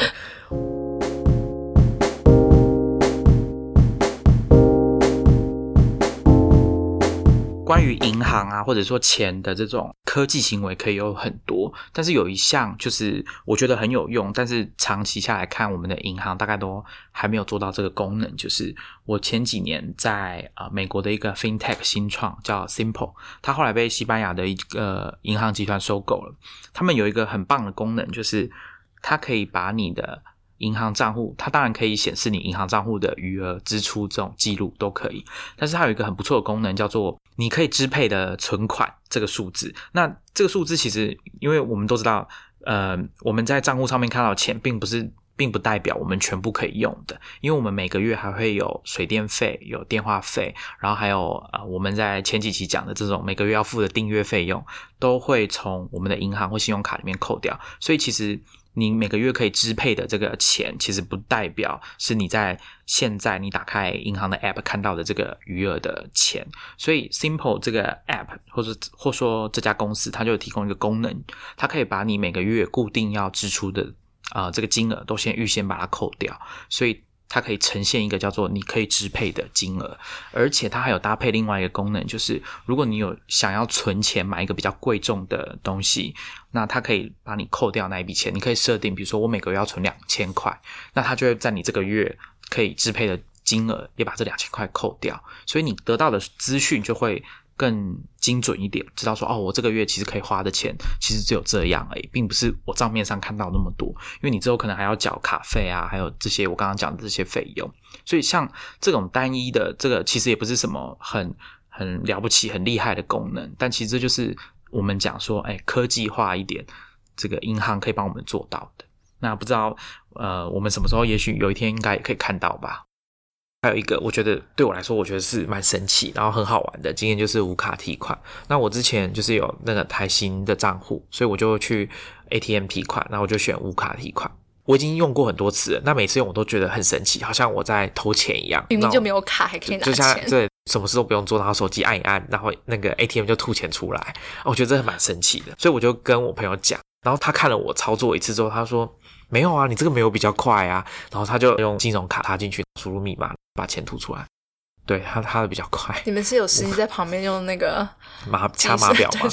S1: 关于银行啊，或者说钱的这种科技行为可以有很多，但是有一项就是我觉得很有用，但是长期下来看我们的银行大概都还没有做到这个功能，就是我前几年在、呃、美国的一个 FinTech 新创叫 Simple， 它后来被西班牙的一个银行集团收购了。他们有一个很棒的功能，就是它可以把你的银行账户，它当然可以显示你银行账户的余额、支出这种记录都可以，但是它有一个很不错的功能，叫做你可以支配的存款这个数字。那这个数字其实因为我们都知道呃，我们在账户上面看到的钱并不是并不代表我们全部可以用的，因为我们每个月还会有水电费、有电话费，然后还有呃我们在前几期讲的这种每个月要付的订阅费用，都会从我们的银行或信用卡里面扣掉。所以其实你每个月可以支配的这个钱，其实不代表是你在现在你打开银行的 App 看到的这个余额的钱。所以 Simple 这个 App 或者或说这家公司，它就有提供一个功能，它可以把你每个月固定要支出的呃这个金额都先预先把它扣掉，所以它可以呈现一个叫做你可以支配的金额。而且它还有搭配另外一个功能，就是如果你有想要存钱买一个比较贵重的东西，那它可以把你扣掉那一笔钱，你可以设定比如说我每个月要存两千块，那它就会在你这个月可以支配的金额也把这两千块扣掉，所以你得到的资讯就会更精准一点，知道说哦，我这个月其实可以花的钱其实只有这样而已，并不是我账面上看到那么多，因为你之后可能还要缴卡费啊，还有这些我刚刚讲的这些费用。所以像这种单一的这个其实也不是什么很很了不起很厉害的功能，但其实这就是我们讲说哎，科技化一点这个银行可以帮我们做到的。那不知道呃，我们什么时候也许有一天应该也可以看到吧。还有一个我觉得对我来说我觉得是蛮神奇然后很好玩的经验，就是无卡提款。那我之前就是有那个台新的账户，所以我就去 A T M 提款，然后我就选无卡提款。我已经用过很多次了，那每次用我都觉得很神奇，好像我在偷钱一样，
S2: 明明就没有卡还可以拿钱，
S1: 就像对什么事都不用做，然后手机按一按，然后那个 A T M 就吐钱出来，我觉得这蛮神奇的。所以我就跟我朋友讲，然后他看了我操作一次之后，他说没有啊，你这个没有比较快啊，然后他就用金融卡插进去，输入密码把钱吐出来。对，他他的比较快。
S2: 你们是有实际在旁边用那个
S1: 码掐码表吗？
S2: 对对，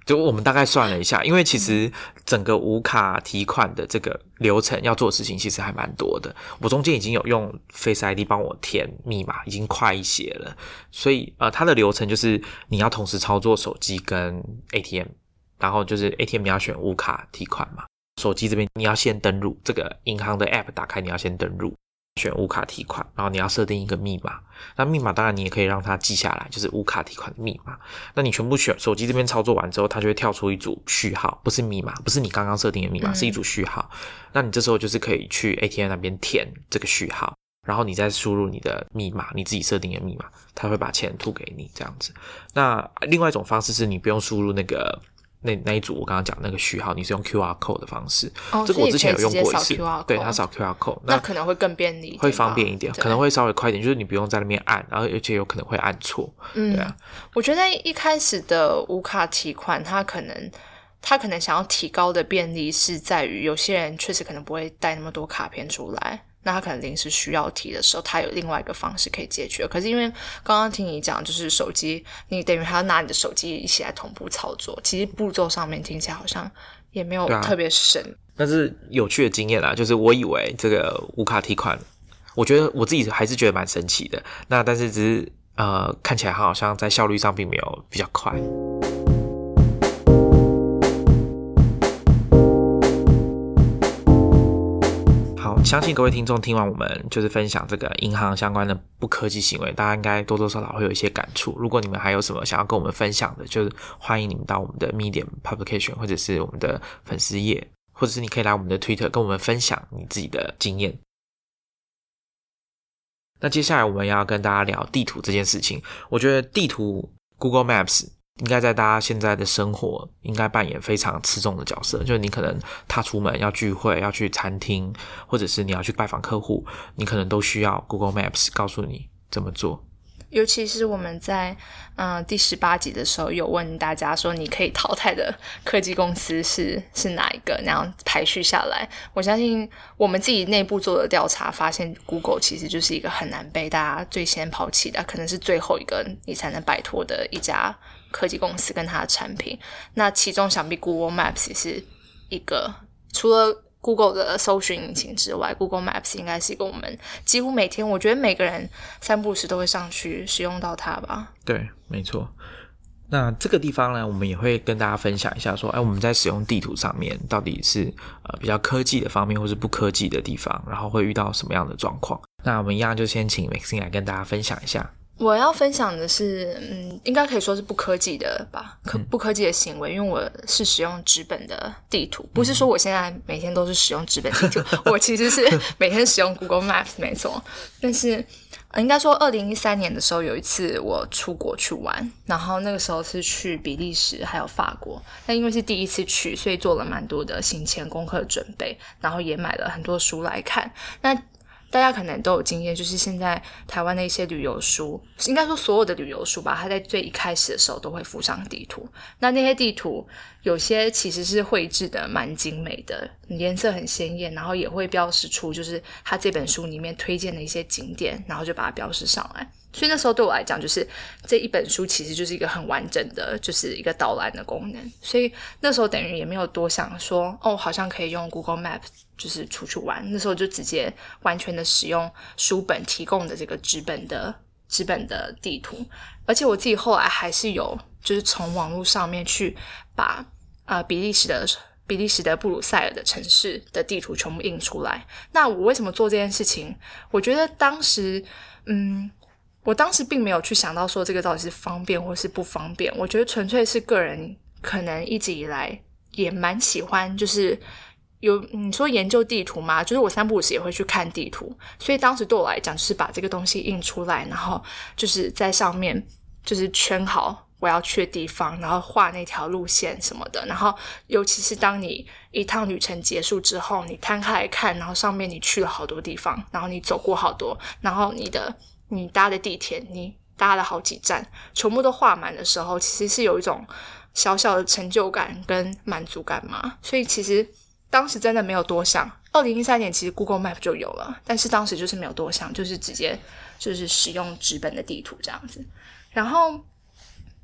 S1: 就我们大概算了一下，因为其实整个无卡提款的这个流程要做的事情其实还蛮多的。我中间已经有用 Face I D 帮我填密码，已经快一些了。所以呃，它的流程就是你要同时操作手机跟 A T M， 然后就是 A T M 你要选无卡提款嘛，手机这边你要先登入这个银行的 App 打开，你要先登入。选无卡提款，然后你要设定一个密码，那密码当然你也可以让它记下来，就是无卡提款的密码。那你全部选手机这边操作完之后，它就会跳出一组序号，不是密码，不是你刚刚设定的密码，嗯、是一组序号。那你这时候就是可以去 A T M 那边填这个序号，然后你再输入你的密码，你自己设定的密码，它会把钱吐给你这样子。那另外一种方式是你不用输入那个。那那一组我刚刚讲那个序号，你是用 Q R code 的方式，
S2: 哦、
S1: 这个我之前有用过一次，对，
S2: 它
S1: 扫 Q R code，
S2: 那, 那可能会更便利，
S1: 会方便一点，可能会稍微快一点，就是你不用在那边按，然后而且有可能会按错，嗯，对啊。
S2: 我觉得一开始的无卡提款，它可能它可能想要提高的便利是在于，有些人确实可能不会带那么多卡片出来。那他可能临时需要提的时候，他有另外一个方式可以解决。可是因为刚刚听你讲，就是手机，你等于还要拿你的手机一起来同步操作，其实步骤上面听起来好像也没有特别深。
S1: 但是有趣的经验啦，就是我以为这个无卡提款，我觉得我自己还是觉得蛮神奇的。那但是只是呃，看起来好像在效率上并没有比较快。好，相信各位听众听完我们就是分享这个银行相关的不科技行为，大家应该多多少少会有一些感触。如果你们还有什么想要跟我们分享的，就是欢迎你们到我们的 Medium Publication 或者是我们的粉丝页，或者是你可以来我们的 Twitter 跟我们分享你自己的经验。那接下来我们要跟大家聊地图这件事情。我觉得地图 Google Maps 应该在大家现在的生活应该扮演非常吃重的角色，就是你可能踏出门要聚会，要去餐厅，或者是你要去拜访客户，你可能都需要 Google Maps 告诉你怎么做。
S2: 尤其是我们在嗯、呃、第十八集的时候有问大家说你可以淘汰的科技公司是是哪一个，那样排序下来，我相信我们自己内部做的调查发现 Google 其实就是一个很难被大家最先抛弃的，可能是最后一个你才能摆脱的一家科技公司跟它的产品。那其中想必 Google Maps 也是一个，除了Google 的搜寻引擎之外， Google Maps 应该是一个我们几乎每天，我觉得每个人三不五时都会上去使用到它吧。
S1: 对，没错。那这个地方呢，我们也会跟大家分享一下说，哎，我们在使用地图上面到底是呃比较科技的方面或是不科技的地方，然后会遇到什么样的状况。那我们一样就先请 Maxine 来跟大家分享一下。
S2: 我要分享的是嗯，应该可以说是不科技的吧，可不科技的行为，因为我是使用纸本的地图，不是说我现在每天都是使用纸本地图我其实是每天使用 Google Maps 没错。但是应该说二零一三年的时候有一次我出国去玩，然后那个时候是去比利时还有法国，那因为是第一次去，所以做了蛮多的行前功课准备，然后也买了很多书来看。那大家可能都有经验，就是现在台湾的一些旅游书，应该说所有的旅游书吧，它在最一开始的时候都会附上地图。那那些地图有些其实是绘制的蛮精美的，颜色很鲜艳，然后也会标示出就是它这本书里面推荐的一些景点，然后就把它标示上来。所以那时候对我来讲，就是这一本书其实就是一个很完整的，就是一个导览的功能。所以那时候等于也没有多想说，哦，好像可以用 Google Map 就是出去玩。那时候就直接完全的使用书本提供的这个纸本的纸本的地图。而且我自己后来还是有就是从网络上面去把呃比利时的比利时的布鲁塞尔的城市的地图全部印出来。那我为什么做这件事情？我觉得当时嗯。我当时并没有去想到说这个到底是方便或是不方便，我觉得纯粹是个人可能一直以来也蛮喜欢，就是有你说研究地图嘛，就是我三不五时也会去看地图，所以当时对我来讲就是把这个东西印出来，然后就是在上面就是圈好我要去的地方，然后画那条路线什么的。然后尤其是当你一趟旅程结束之后，你摊开来看，然后上面你去了好多地方，然后你走过好多，然后你的你搭的地铁你搭了好几站全部都画满的时候，其实是有一种小小的成就感跟满足感嘛。所以其实当时真的没有多想，二零一三年其实 Google Map 就有了，但是当时就是没有多想，就是直接就是使用纸本的地图这样子。然后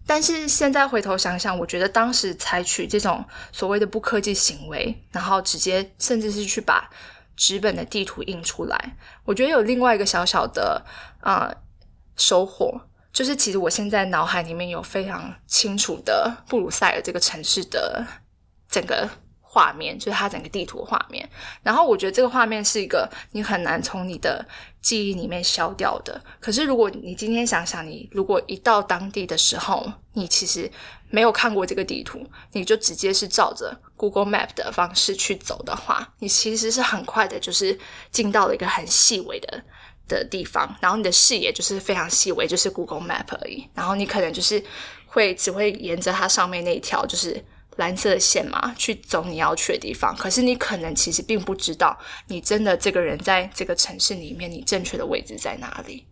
S2: 但是现在回头想想，我觉得当时采取这种所谓的不科技行为，然后直接甚至是去把纸本的地图印出来，我觉得有另外一个小小的呃收获，就是其实我现在脑海里面有非常清楚的布鲁塞尔这个城市的整个画面，就是它整个地图的画面，然后我觉得这个画面是一个你很难从你的记忆里面消掉的。可是如果你今天想想，你如果一到当地的时候，你其实没有看过这个地图，你就直接是照着 Google Map 的方式去走的话，你其实是很快的就是进到了一个很细微的的地方，然后你的视野就是非常细微，就是 Google Map 而已，然后你可能就是会只会沿着它上面那一条就是蓝色的线嘛去走你要去的地方，可是你可能其实并不知道你真的这个人在这个城市里面你正确的位置在哪里。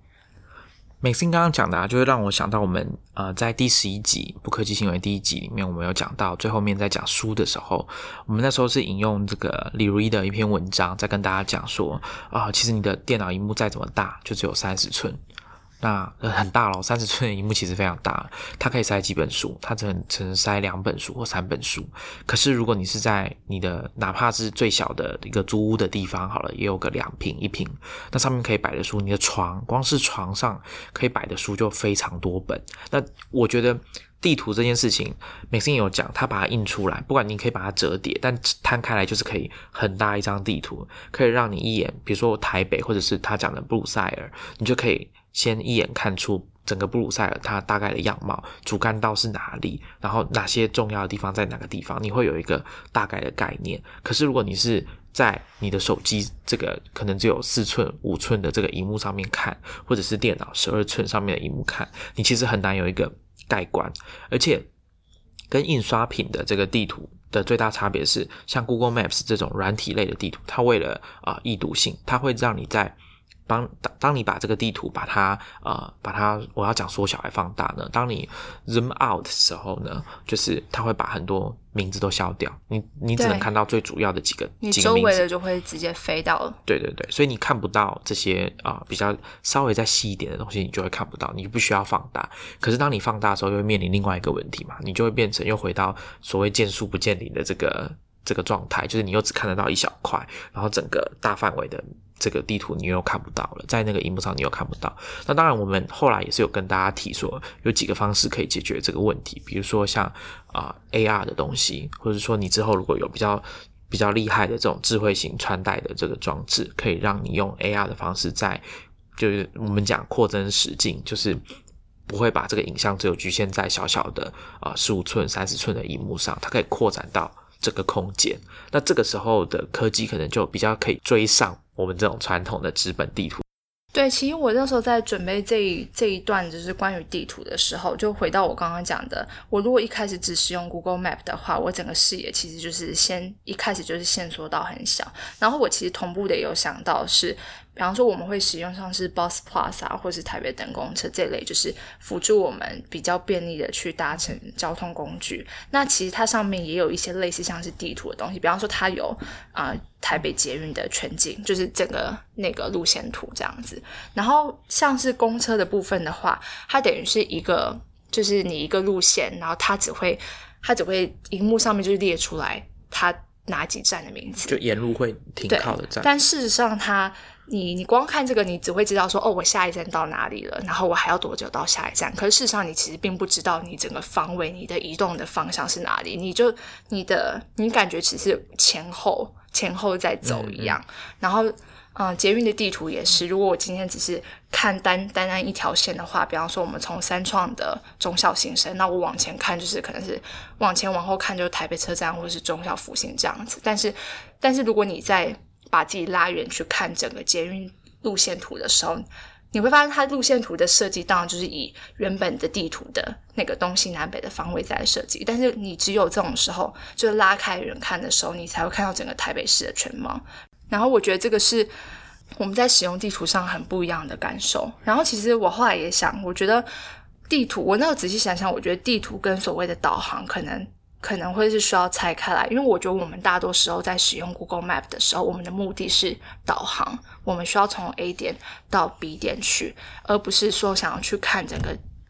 S1: Maxine 刚刚讲的啊，就会让我想到我们呃在第十一集不科技行为第一集里面，我们有讲到最后面在讲书的时候，我们那时候是引用这个李如一的一篇文章，在跟大家讲说啊、呃，其实你的电脑萤幕再怎么大，就只有三十寸。那很大咯，三十寸的萤幕其实非常大，它可以塞几本书，它只能只能塞两本书或三本书。可是如果你是在你的哪怕是最小的一个租屋的地方好了，也有个两坪一坪，那上面可以摆的书，你的床光是床上可以摆的书就非常多本。那我觉得地图这件事情 Maxine 有讲，他把它印出来，不管你可以把它折叠，但摊开来就是可以很大一张地图，可以让你一眼，比如说台北或者是他讲的布鲁塞尔，你就可以先一眼看出整个布鲁塞尔它大概的样貌，主干道是哪里，然后哪些重要的地方在哪个地方，你会有一个大概的概念。可是如果你是在你的手机这个可能只有四寸五寸的这个萤幕上面看，或者是电脑十二寸上面的萤幕看，你其实很难有一个概观。而且跟印刷品的这个地图的最大差别是，像 Google Maps 这种软体类的地图，它为了啊、呃、易读性，它会让你在当当你把这个地图把它呃把它我要讲缩小还放大呢，当你 zoom out 的时候呢，就是它会把很多名字都消掉，你你只能看到最主要的几个
S2: 你
S1: 几个名字，
S2: 周围的就会直接飞到了。
S1: 对对对，所以你看不到这些啊、呃、比较稍微再细一点的东西，你就会看不到，你就必须要放大。可是当你放大的时候，就会面临另外一个问题嘛，你就会变成又回到所谓见树不见林的这个这个状态，就是你又只看得到一小块，然后整个大范围的这个地图你又看不到了，在那个萤幕上你又看不到。那当然我们后来也是有跟大家提说有几个方式可以解决这个问题，比如说像啊、呃、A R 的东西，或者说你之后如果有比较比较厉害的这种智慧型穿戴的这个装置，可以让你用 A R 的方式在就是我们讲扩增实境，就是不会把这个影像只有局限在小小的啊十五寸三十寸的萤幕上，它可以扩展到这个空间。那这个时候的科技可能就比较可以追上我们这种传统的纸本地图。
S2: 对，其实我那时候在准备这一这一段就是关于地图的时候，就回到我刚刚讲的，我如果一开始只使用 Google Map 的话，我整个视野其实就是先一开始就是限缩到很小，然后我其实同步的有想到是比方说我们会使用像是 Bus Plus 啊，或是台北等公车这类，就是辅助我们比较便利的去搭乘交通工具。那其实它上面也有一些类似像是地图的东西，比方说它有啊、呃、台北捷运的全景，就是整个那个路线图这样子。然后像是公车的部分的话，它等于是一个就是你一个路线，然后它只会它只会萤幕上面就是列出来它哪几站的名字，
S1: 就沿路会停靠的站。
S2: 但事实上它你你光看这个，你只会知道说哦，我下一站到哪里了，然后我还要多久到下一站。可是事实上，你其实并不知道你整个方位、你的移动的方向是哪里。你就你的你感觉只是前后前后在走一样。嗯嗯然后，嗯，捷运的地图也是。如果我今天只是看单单单一条线的话，比方说我们从三创的忠孝新生，那我往前看就是可能是往前往后看就是台北车站或者是忠孝复兴这样子。但是，但是如果你在把自己拉远去看整个捷运路线图的时候，你会发现它路线图的设计当然就是以原本的地图的那个东西南北的方位在设计，但是你只有这种时候就是拉开远看的时候，你才会看到整个台北市的全貌。然后我觉得这个是我们在使用地图上很不一样的感受。然后其实我后来也想，我觉得地图我那个仔细想想，我觉得地图跟所谓的导航可能可能会是需要拆开来，因为我觉得我们大多时候在使用 Google Map 的时候，我们的目的是导航，我们需要从 A 点到 B 点去，而不是说想要去看整个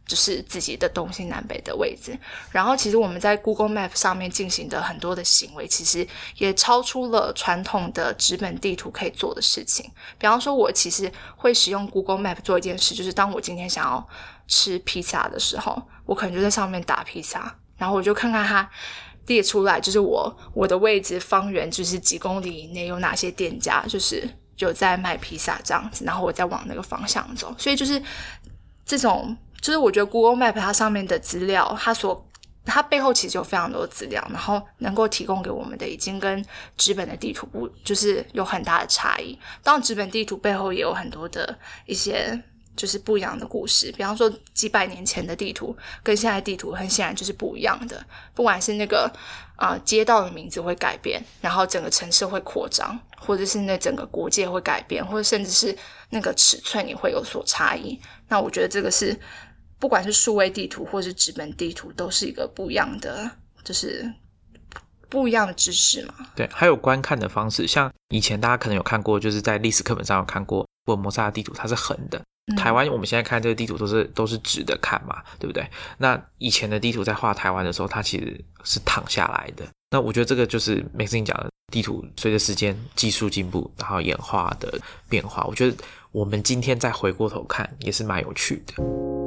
S2: 就是自己的东西南北的位置。然后其实我们在 Google Map 上面进行的很多的行为，其实也超出了传统的纸本地图可以做的事情。比方说我其实会使用 Google Map 做一件事，就是当我今天想要吃披萨的时候，我可能就在上面打披萨，然后我就看看它列出来，就是我我的位置方圆就是几公里以内有哪些店家就是有在卖披萨这样子，然后我再往那个方向走。所以就是这种，就是我觉得 Google Map 它上面的资料，它所它背后其实有非常多的资料，然后能够提供给我们的已经跟纸本的地图不就是有很大的差异。当然纸本地图背后也有很多的一些就是不一样的故事，比方说几百年前的地图跟现在地图很显然就是不一样的，不管是那个呃街道的名字会改变，然后整个城市会扩张，或者是那整个国界会改变，或者甚至是那个尺寸也会有所差异。那我觉得这个是不管是数位地图或是纸本地图都是一个不一样的，就是不一样的知识嘛。
S1: 对，还有观看的方式，像以前大家可能有看过，就是在历史课本上有看过福尔摩沙的地图，它是横的。台湾我们现在看这个地图都是都是直的看嘛，对不对？那以前的地图在画台湾的时候，它其实是躺下来的。那我觉得这个就是 Maxine 讲的，地图随着时间技术进步，然后演化的变化，我觉得我们今天再回过头看也是蛮有趣的。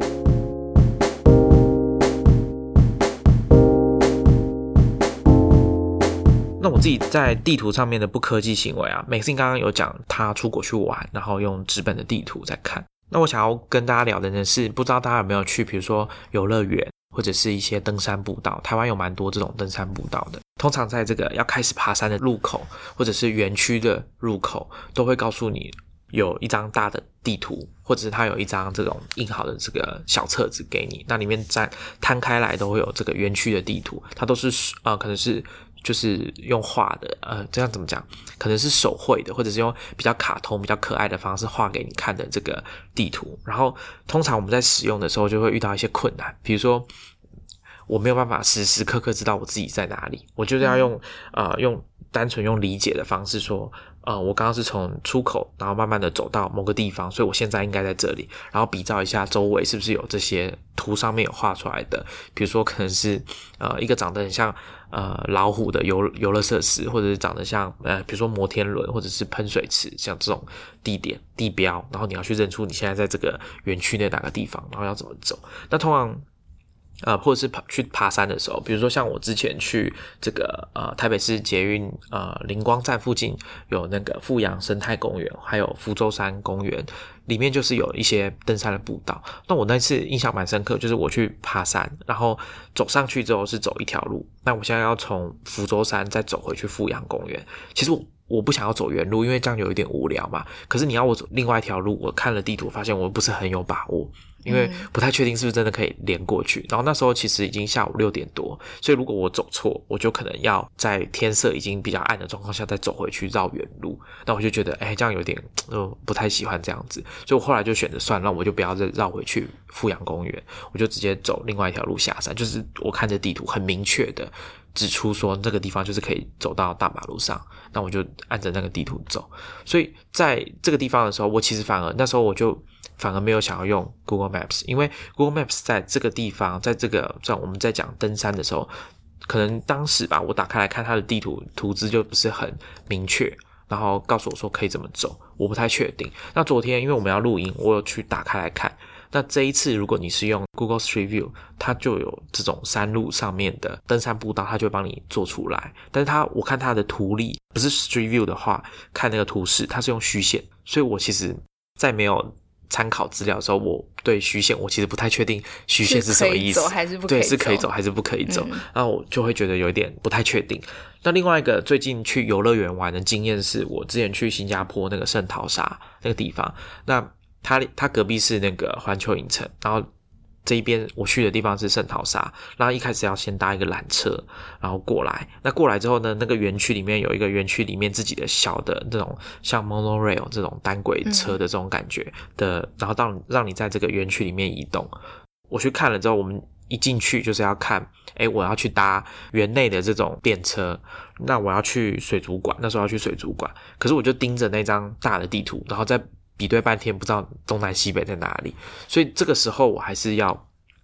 S1: 那我自己在地图上面的不科技行为啊， Maxine 刚刚有讲他出国去玩，然后用纸本的地图在看。那我想要跟大家聊的呢是，不知道大家有没有去比如说游乐园或者是一些登山步道，台湾有蛮多这种登山步道的，通常在这个要开始爬山的路口或者是园区的入口都会告诉你有一张大的地图，或者是它有一张这种印好的这个小册子给你，那里面展摊开来都会有这个园区的地图，它都是呃可能是就是用画的，呃，这样怎么讲？可能是手绘的，或者是用比较卡通、比较可爱的方式画给你看的这个地图。然后，通常我们在使用的时候就会遇到一些困难，比如说我没有办法时时刻刻知道我自己在哪里，我就是要用呃用单纯用理解的方式说，呃，我刚刚是从出口，然后慢慢的走到某个地方，所以我现在应该在这里，然后比照一下周围是不是有这些图上面有画出来的，比如说可能是呃一个长得很像呃老虎的游游乐设施，或者是长得像呃比如说摩天轮或者是喷水池，像这种地点地标，然后你要去认出你现在在这个园区内哪个地方，然后要怎么走。那通常呃，或者是爬去爬山的时候，比如说像我之前去这个呃台北市捷运呃灵光站附近有那个富阳生态公园，还有福州山公园，里面就是有一些登山的步道。那我那次印象蛮深刻，就是我去爬山，然后走上去之后是走一条路，那我现在要从福州山再走回去富阳公园。其实我我不想要走原路，因为这样有一点无聊嘛。可是你要我走另外一条路，我看了地图发现我不是很有把握，因为不太确定是不是真的可以连过去。然后那时候其实已经下午六点多，所以如果我走错，我就可能要在天色已经比较暗的状况下再走回去绕远路。那我就觉得哎，这样有点呃不太喜欢这样子，所以我后来就选择算了，我就不要再绕回去富阳公园，我就直接走另外一条路下山。就是我看着地图很明确的指出说这个地方就是可以走到大马路上，那我就按着那个地图走。所以在这个地方的时候，我其实反而那时候我就反而没有想要用 Google Maps， 因为 Google Maps 在这个地方，在这个像我们在讲登山的时候，可能当时吧，我打开来看它的地图图资就不是很明确，然后告诉我说可以怎么走，我不太确定。那昨天因为我们要录音，我有去打开来看，那这一次如果你是用 Google Street View， 它就有这种山路上面的登山步道，它就会帮你做出来。但是它我看它的图例不是 Street View 的话，看那个图示它是用虚线，所以我其实在没有参考资料的时候，我对虚线我其实不太确定虚线是什么意思，
S2: 是可以走还是不可以走，
S1: 对，是可以走还是不可以走，
S2: 嗯，
S1: 然后我就会觉得有一点不太确定。那另外一个最近去游乐园玩的经验是，我之前去新加坡那个圣淘沙那个地方，那它它隔壁是那个环球影城，然后这一边我去的地方是圣淘沙，然后一开始要先搭一个缆车，然后过来。那过来之后呢，那个园区里面有一个园区里面自己的小的那种像 monorail 这种单轨车的这种感觉的，嗯、然后让让你在这个园区里面移动。我去看了之后，我们一进去就是要看，诶，我要去搭园内的这种便车，那我要去水族馆，那时候要去水族馆，可是我就盯着那张大的地图，然后再比对半天不知道东南西北在哪里，所以这个时候我还是要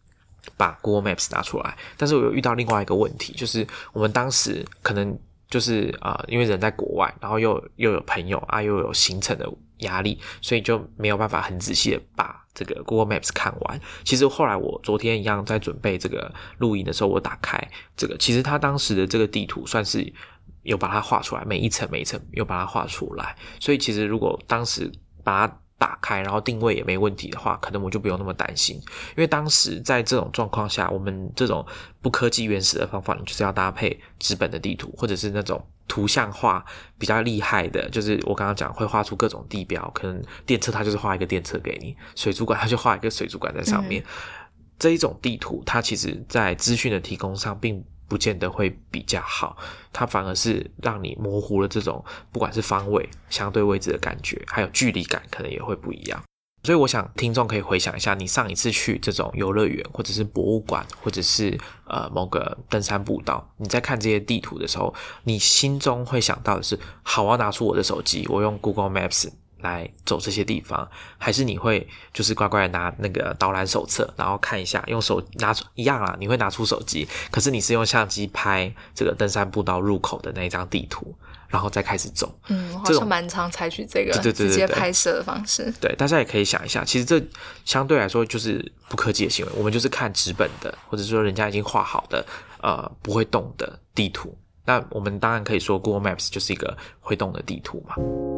S1: 把 Google Maps 拿出来，但是我有遇到另外一个问题，就是我们当时可能就是呃，因为人在国外，然后又又有朋友啊，又有行程的压力，所以就没有办法很仔细的把这个 Google Maps 看完。其实后来我昨天一样在准备这个录音的时候，我打开这个，其实他当时的这个地图算是有把它画出来，每一层每一层有把它画出来，所以其实如果当时把它打开然后定位也没问题的话，可能我就不用那么担心。因为当时在这种状况下，我们这种不科技原始的方法，你就是要搭配纸本的地图，或者是那种图像化比较厉害的，就是我刚刚讲会画出各种地标，可能电车它就是画一个电车给你，水族馆它就画一个水族馆在上面、嗯、这一种地图它其实在资讯的提供上并不见得会比较好，它反而是让你模糊了这种不管是方位相对位置的感觉，还有距离感可能也会不一样。所以我想听众可以回想一下，你上一次去这种游乐园或者是博物馆或者是呃某个登山步道，你在看这些地图的时候，你心中会想到的是好，我要拿出我的手机，我用 Google Maps 来走这些地方，还是你会就是乖乖的拿那个导览手册然后看一下，用手拿出一样啦，你会拿出手机，可是你是用相机拍这个登山步道入口的那一张地图，然后再开始走。
S2: 嗯，我好像蛮常采取这个
S1: 对对对对对
S2: 直接拍摄的方式。
S1: 对，大家也可以想一下，其实这相对来说就是不科技的行为，我们就是看纸本的，或者说人家已经画好的呃不会动的地图。那我们当然可以说 Google Maps 就是一个会动的地图嘛。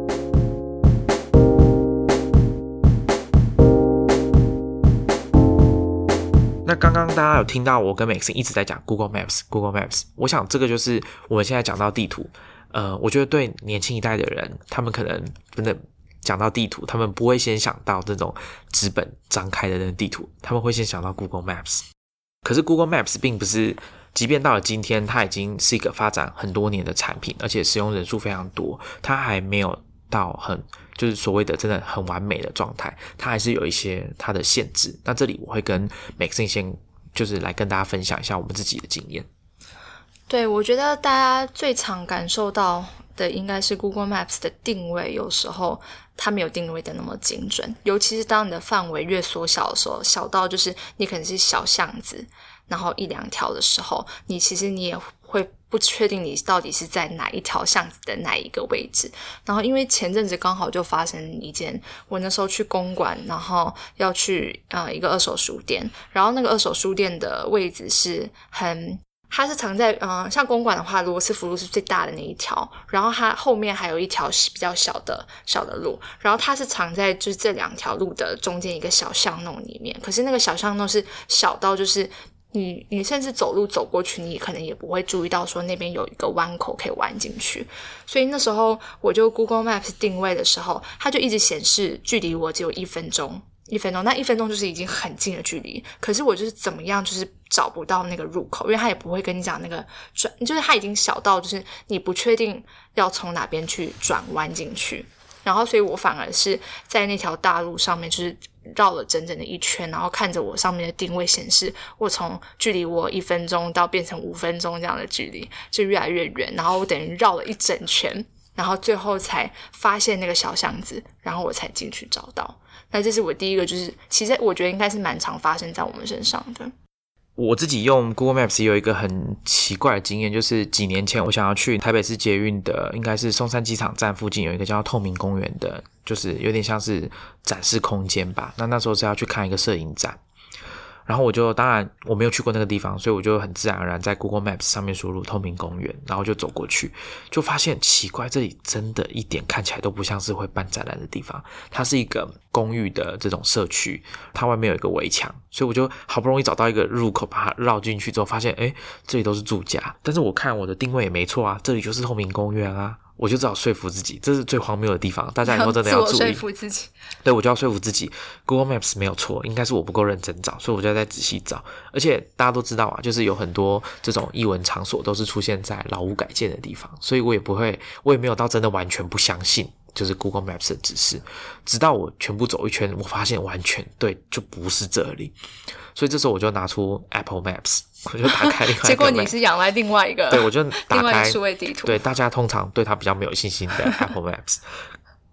S1: 那刚刚大家有听到我跟 Maxine 一直在讲 Google Maps Google Maps， 我想这个就是我们现在讲到地图，呃，我觉得对年轻一代的人，他们可能真的讲到地图，他们不会先想到这种纸本张开的那个地图，他们会先想到 Google Maps。可是 Google Maps 并不是，即便到了今天，它已经是一个发展很多年的产品，而且使用人数非常多，它还没有到很就是所谓的真的很完美的状态，它还是有一些它的限制。那这里我会跟 Maxine 先就是来跟大家分享一下我们自己的经验。
S2: 对，我觉得大家最常感受到的应该是 Google Maps 的定位，有时候它没有定位的那么精准，尤其是当你的范围越缩小的时候，小到就是你可能是小巷子，然后一两条的时候，你其实你也会不确定你到底是在哪一条巷子的哪一个位置。然后因为前阵子刚好就发生一件，我那时候去公馆，然后要去呃一个二手书店，然后那个二手书店的位置是很它是藏在呃像公馆的话，罗斯福路是最大的那一条，然后它后面还有一条比较小的小的路，然后它是藏在就是这两条路的中间一个小巷弄里面。可是那个小巷弄是小到就是你你甚至走路走过去，你可能也不会注意到说那边有一个弯口可以弯进去。所以那时候我就 Google Maps 定位的时候，它就一直显示距离我只有一分钟一分钟，那一分钟就是已经很近的距离，可是我就是怎么样就是找不到那个入口，因为他也不会跟你讲那个转，就是他已经小到就是你不确定要从哪边去转弯进去。然后所以我反而是在那条大路上面就是绕了整整的一圈，然后看着我上面的定位显示我从距离我一分钟到变成五分钟这样的距离就越来越远，然后我等于绕了一整圈，然后最后才发现那个小巷子，然后我才进去找到。那这是我第一个，就是其实我觉得应该是蛮常发生在我们身上的。
S1: 我自己用 Google Maps 有一个很奇怪的经验，就是几年前我想要去台北市捷运的应该是松山机场站附近有一个叫透明公园的，就是有点像是展示空间吧。那那时候是要去看一个摄影展，然后我就当然我没有去过那个地方，所以我就很自然而然在 Google Maps 上面输入透明公园，然后就走过去，就发现奇怪，这里真的一点看起来都不像是会办展览的地方。它是一个公寓的这种社区，它外面有一个围墙，所以我就好不容易找到一个入口，把它绕进去之后发现诶这里都是住家，但是我看我的定位也没错啊，这里就是透明公园啊，我就只好说服自己，这是最荒谬的地方，大家以后真的要注意。
S2: 自我说服自己。
S1: 对，我就要说服自己 Google Maps 没有错，应该是我不够认真找，所以我就要再仔细找。而且大家都知道啊，就是有很多这种艺文场所都是出现在老屋改建的地方，所以我也不会，我也没有到真的完全不相信就是 Google Maps 的指示，直到我全部走一圈，我发现完全对，就不是这里。所以这时候我就拿出 Apple Maps， 我就打开另外一个 Map，
S2: 结果你是仰赖另外一个，
S1: 对，我就打开
S2: 另外一个数位地图。
S1: 对，大家通常对它比较没有信心的 Apple Maps，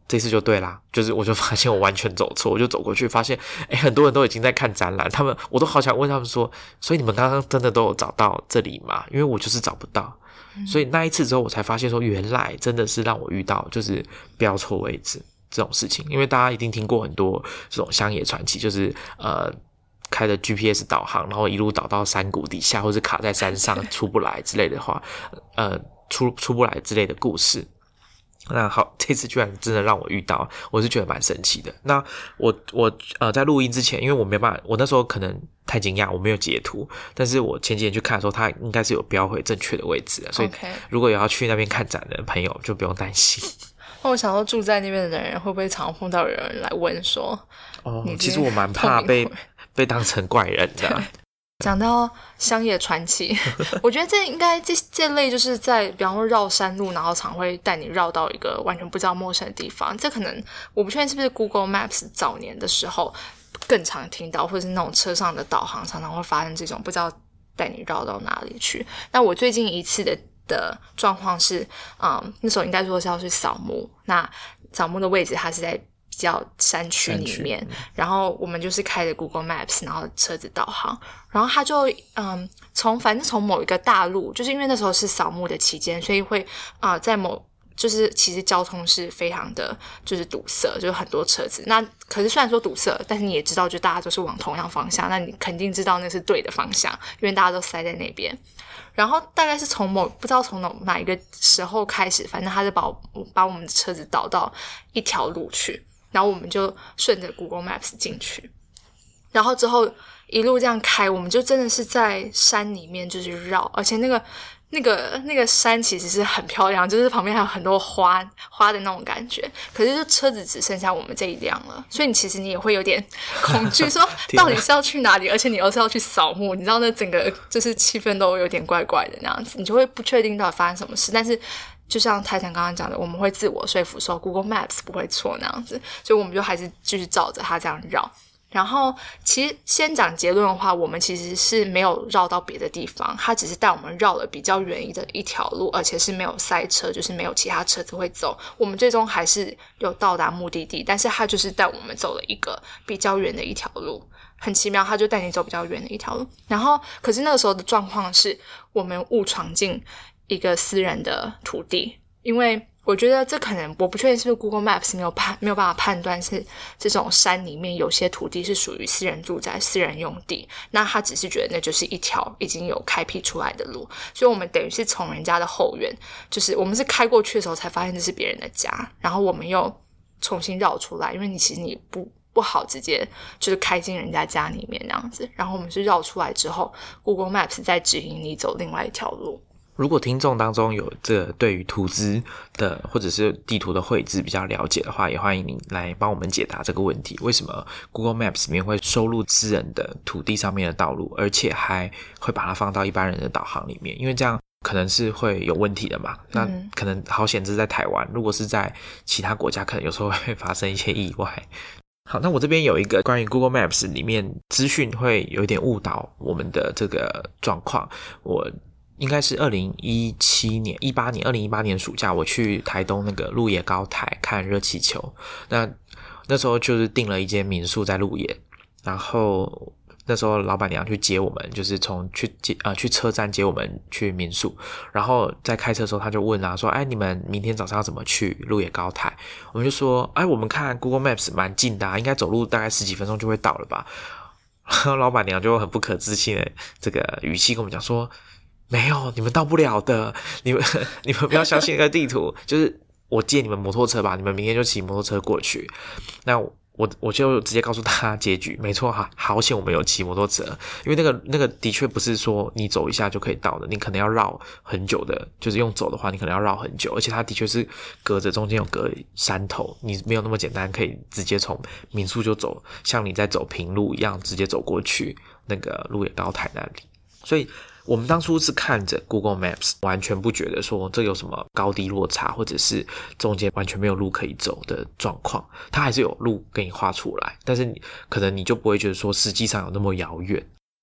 S1: 这次就对啦，就是我就发现我完全走错，我就走过去发现诶很多人都已经在看展览，他们我都好想问他们说，所以你们刚刚真的都有找到这里吗？因为我就是找不到。所以那一次之后我才发现说，原来真的是让我遇到就是标错位置这种事情。因为大家一定听过很多这种乡野传奇，就是呃开的 G P S 导航，然后一路导到山谷底下，或是卡在山上出不来之类的话，呃出出不来之类的故事。那好，这次居然真的让我遇到，我是觉得蛮神奇的。那我我呃在录音之前，因为我没办法，我那时候可能太惊讶，我没有截图，但是我前几天去看的时候，它应该是有标回正确的位置的，所以如果有要去那边看展的朋友就不用担心。
S2: 那我想说住在那边的人会不会常碰到有人来问说，
S1: 哦，其实我蛮怕被被当成怪人的。
S2: 讲到乡野传奇我觉得这应该这这类就是在比方说绕山路，然后常会带你绕到一个完全不知道陌生的地方，这可能我不确定是不是 Google Maps 早年的时候更常听到，或者是那种车上的导航常常会发生这种不知道带你绕到哪里去。那我最近一次的的状况是嗯，那时候应该说是要去扫墓，那扫墓的位置它是在比较山区里面，然后我们就是开着 Google Maps， 然后车子导航，然后他就嗯，从反正从某一个大路，就是因为那时候是扫墓的期间，所以会啊、呃、在某就是其实交通是非常的就是堵塞，就是很多车子。那可是虽然说堵塞，但是你也知道就大家都是往同样方向，那你肯定知道那是对的方向，因为大家都塞在那边。然后大概是从某不知道从哪哪一个时候开始，反正他就把我把我们的车子导到一条路去，然后我们就顺着 Google Maps 进去，然后之后一路这样开，我们就真的是在山里面就是绕，而且那个那个那个山其实是很漂亮，就是旁边还有很多花花的那种感觉，可是就车子只剩下我们这一辆了，所以你其实你也会有点恐惧说到底是要去哪里，而且你又是要去扫墓，你知道那整个就是气氛都有点怪怪的那样子，你就会不确定到底发生什么事。但是就像泰坦刚刚讲的，我们会自我说服说 Google Maps 不会错那样子，所以我们就还是继续照着它这样绕。然后其实先讲结论的话，我们其实是没有绕到别的地方，它只是带我们绕了比较远的一条路，而且是没有塞车，就是没有其他车子会走，我们最终还是有到达目的地，但是它就是带我们走了一个比较远的一条路，很奇妙，它就带你走比较远的一条路。然后可是那个时候的状况是我们误闯进一个私人的土地，因为我觉得这可能我不确定是不是 Google Maps 没有判没有办法判断是这种山里面有些土地是属于私人住宅私人用地，那他只是觉得那就是一条已经有开辟出来的路，所以我们等于是从人家的后院，就是我们是开过去的时候才发现这是别人的家，然后我们又重新绕出来，因为你其实你不不好直接就是开进人家家里面那样子，然后我们是绕出来之后 Google Maps 再指引你走另外一条路。
S1: 如果听众当中有这个对于图资的或者是地图的绘制比较了解的话，也欢迎你来帮我们解答这个问题，为什么 Google Maps 里面会收录私人的土地上面的道路，而且还会把它放到一般人的导航里面，因为这样可能是会有问题的嘛。那可能好险这是在台湾，如果是在其他国家可能有时候会发生一些意外。好，那我这边有一个关于 Google Maps 里面资讯会有一点误导我们的这个状况，我应该是二零一七年一八年二零一八年暑假，我去台东那个鹿野高台看热气球，那那时候就是订了一间民宿在鹿野，然后那时候老板娘去接我们，就是从去接呃去车站接我们去民宿，然后在开车的时候他就问啊说，哎，你们明天早上要怎么去鹿野高台？我们就说，哎，我们看 Google Maps 蛮近的啊，应该走路大概十几分钟就会到了吧。然后老板娘就很不可置信的这个语气跟我们讲说，没有，你们到不了的，你们你们不要相信那个地图，就是我借你们摩托车吧，你们明天就骑摩托车过去。那我我就直接告诉他结局，没错哈，好险我们有骑摩托车，因为那个那个的确不是说你走一下就可以到的，你可能要绕很久的，就是用走的话你可能要绕很久，而且它的确是隔着中间有隔山头，你没有那么简单可以直接从民宿就走，像你在走平路一样直接走过去那个鹿野高台那里。所以我们当初是看着 Google Maps， 完全不觉得说这有什么高低落差，或者是中间完全没有路可以走的状况，它还是有路给你画出来，但是你可能你就不会觉得说实际上有那么遥远。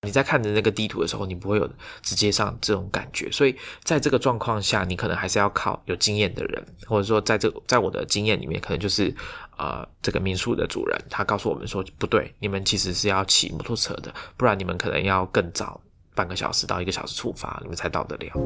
S1: 你在看着那个地图的时候，你不会有直接上这种感觉，所以在这个状况下，你可能还是要靠有经验的人，或者说在这在我的经验里面，可能就是呃这个民宿的主人，他告诉我们说不对，你们其实是要骑摩托车的，不然你们可能要更早半个小时到一个小时出发，你们才到得了。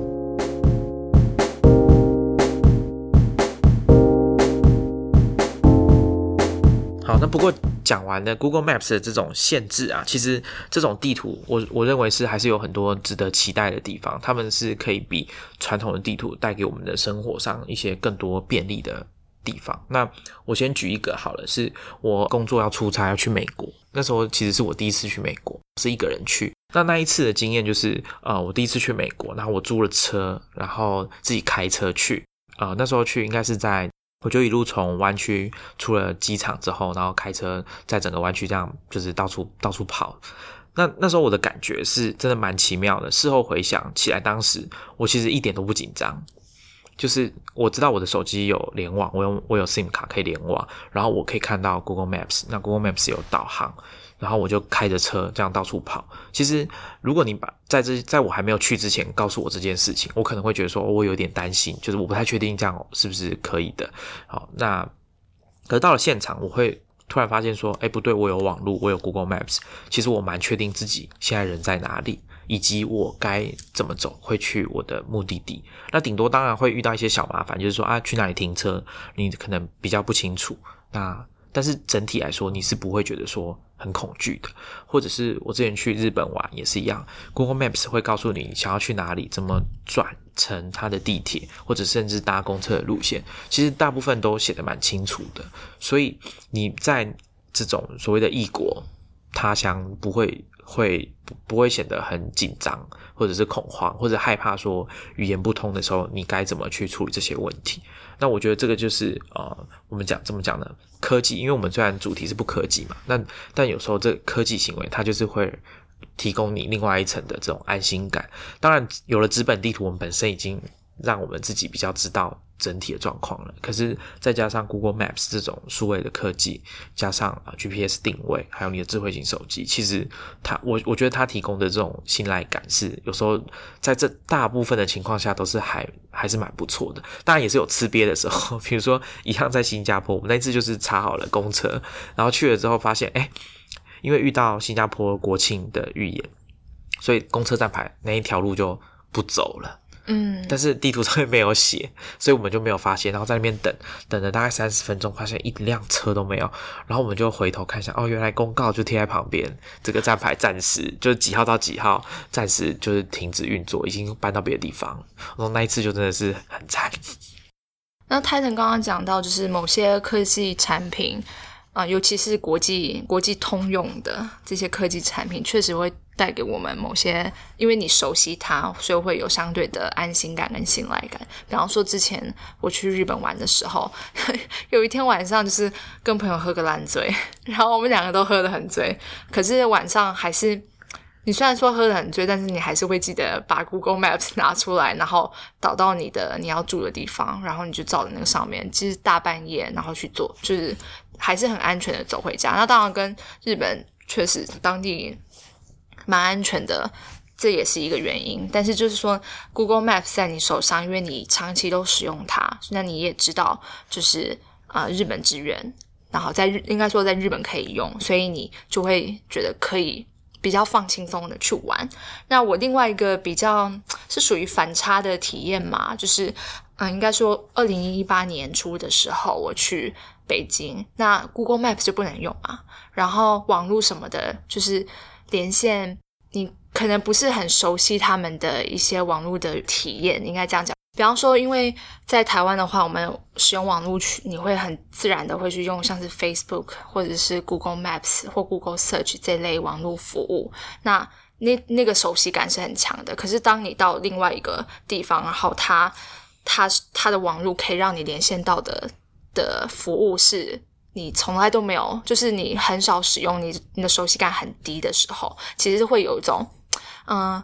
S1: 好，那不过讲完了 Google Maps 的这种限制啊，其实这种地图我我认为是还是有很多值得期待的地方，他们是可以比传统的地图带给我们的生活上一些更多便利的地方。那我先举一个好了，是我工作要出差要去美国，那时候其实是我第一次去美国，是一个人去。那那一次的经验就是呃，我第一次去美国，然后我租了车，然后自己开车去，呃，那时候去应该是在我就一路从湾区出了机场之后，然后开车在整个湾区这样就是到处到处跑。那那时候我的感觉是真的蛮奇妙的，事后回想起来，当时我其实一点都不紧张，就是我知道我的手机有联网，我有我有 SIM 卡可以联网，然后我可以看到 Google Maps， 那 Google Maps 有导航，然后我就开着车这样到处跑。其实如果你把在这在我还没有去之前告诉我这件事情，我可能会觉得说、哦、我有点担心，就是我不太确定这样是不是可以的。好，那可是到了现场，我会突然发现说，诶不对，我有网路，我有 Google Maps， 其实我蛮确定自己现在人在哪里，以及我该怎么走会去我的目的地。那顶多当然会遇到一些小麻烦，就是说啊去哪里停车你可能比较不清楚，那但是整体来说你是不会觉得说很恐惧的。或者是我之前去日本玩也是一样， Google Maps 会告诉你想要去哪里，怎么转乘它的地铁，或者甚至搭公车的路线，其实大部分都写得蛮清楚的。所以你在这种所谓的异国他乡不会会不会显得很紧张，或者是恐慌，或者害怕说语言不通的时候你该怎么去处理这些问题。那我觉得这个就是呃，我们讲怎么讲呢？科技，因为我们虽然主题是不科技嘛，那但有时候这科技行为它就是会提供你另外一层的这种安心感。当然有了纸本地图，我们本身已经让我们自己比较知道整体的状况了，可是再加上 Google Maps 这种数位的科技，加上 G P S 定位，还有你的智慧型手机，其实它我我觉得它提供的这种信赖感是有时候在这大部分的情况下都是还还是蛮不错的。当然也是有吃瘪的时候，比如说一样在新加坡，我们那次就是查好了公车，然后去了之后发现诶因为遇到新加坡国庆的预演，所以公车站牌那一条路就不走了。嗯，但是地图上面没有写，所以我们就没有发现，然后在那边等等了大概三十分钟，发现一辆车都没有，然后我们就回头看一下，哦，原来公告就贴在旁边，这个站牌暂时就是几号到几号暂时就是停止运作，已经搬到别的地方。然后那一次就真的是很惨。
S2: 那 Titan 刚刚讲到就是某些科技产品啊、呃，尤其是国际国际通用的这些科技产品，确实会带给我们某些，因为你熟悉它，所以会有相对的安心感跟信赖感。比方说之前我去日本玩的时候，有一天晚上就是跟朋友喝个烂醉，然后我们两个都喝得很醉，可是晚上还是你虽然说喝得很醉，但是你还是会记得把 Google Maps 拿出来，然后导到你的你要住的地方，然后你就照着那个上面，其实大半夜然后去做，就是还是很安全的走回家。那当然跟日本确实当地蛮安全的，这也是一个原因。但是就是说 Google Maps 在你手上，因为你长期都使用它，那你也知道就是呃日本支援，然后在日应该说在日本可以用，所以你就会觉得可以比较放轻松的去玩。那我另外一个比较是属于反差的体验嘛，就是嗯，应该说二零一八年初的时候我去北京，那 Google Maps 就不能用嘛，然后网络什么的就是连线你可能不是很熟悉他们的一些网络的体验，应该这样讲。比方说因为在台湾的话，我们使用网络你会很自然的会去用像是 Facebook 或者是 Google Maps 或 Google Search 这类网络服务，那那那个熟悉感是很强的。可是当你到另外一个地方，然后它它它的网络可以让你连线到的的服务是你从来都没有，就是你很少使用，你你的熟悉感很低的时候，其实会有一种嗯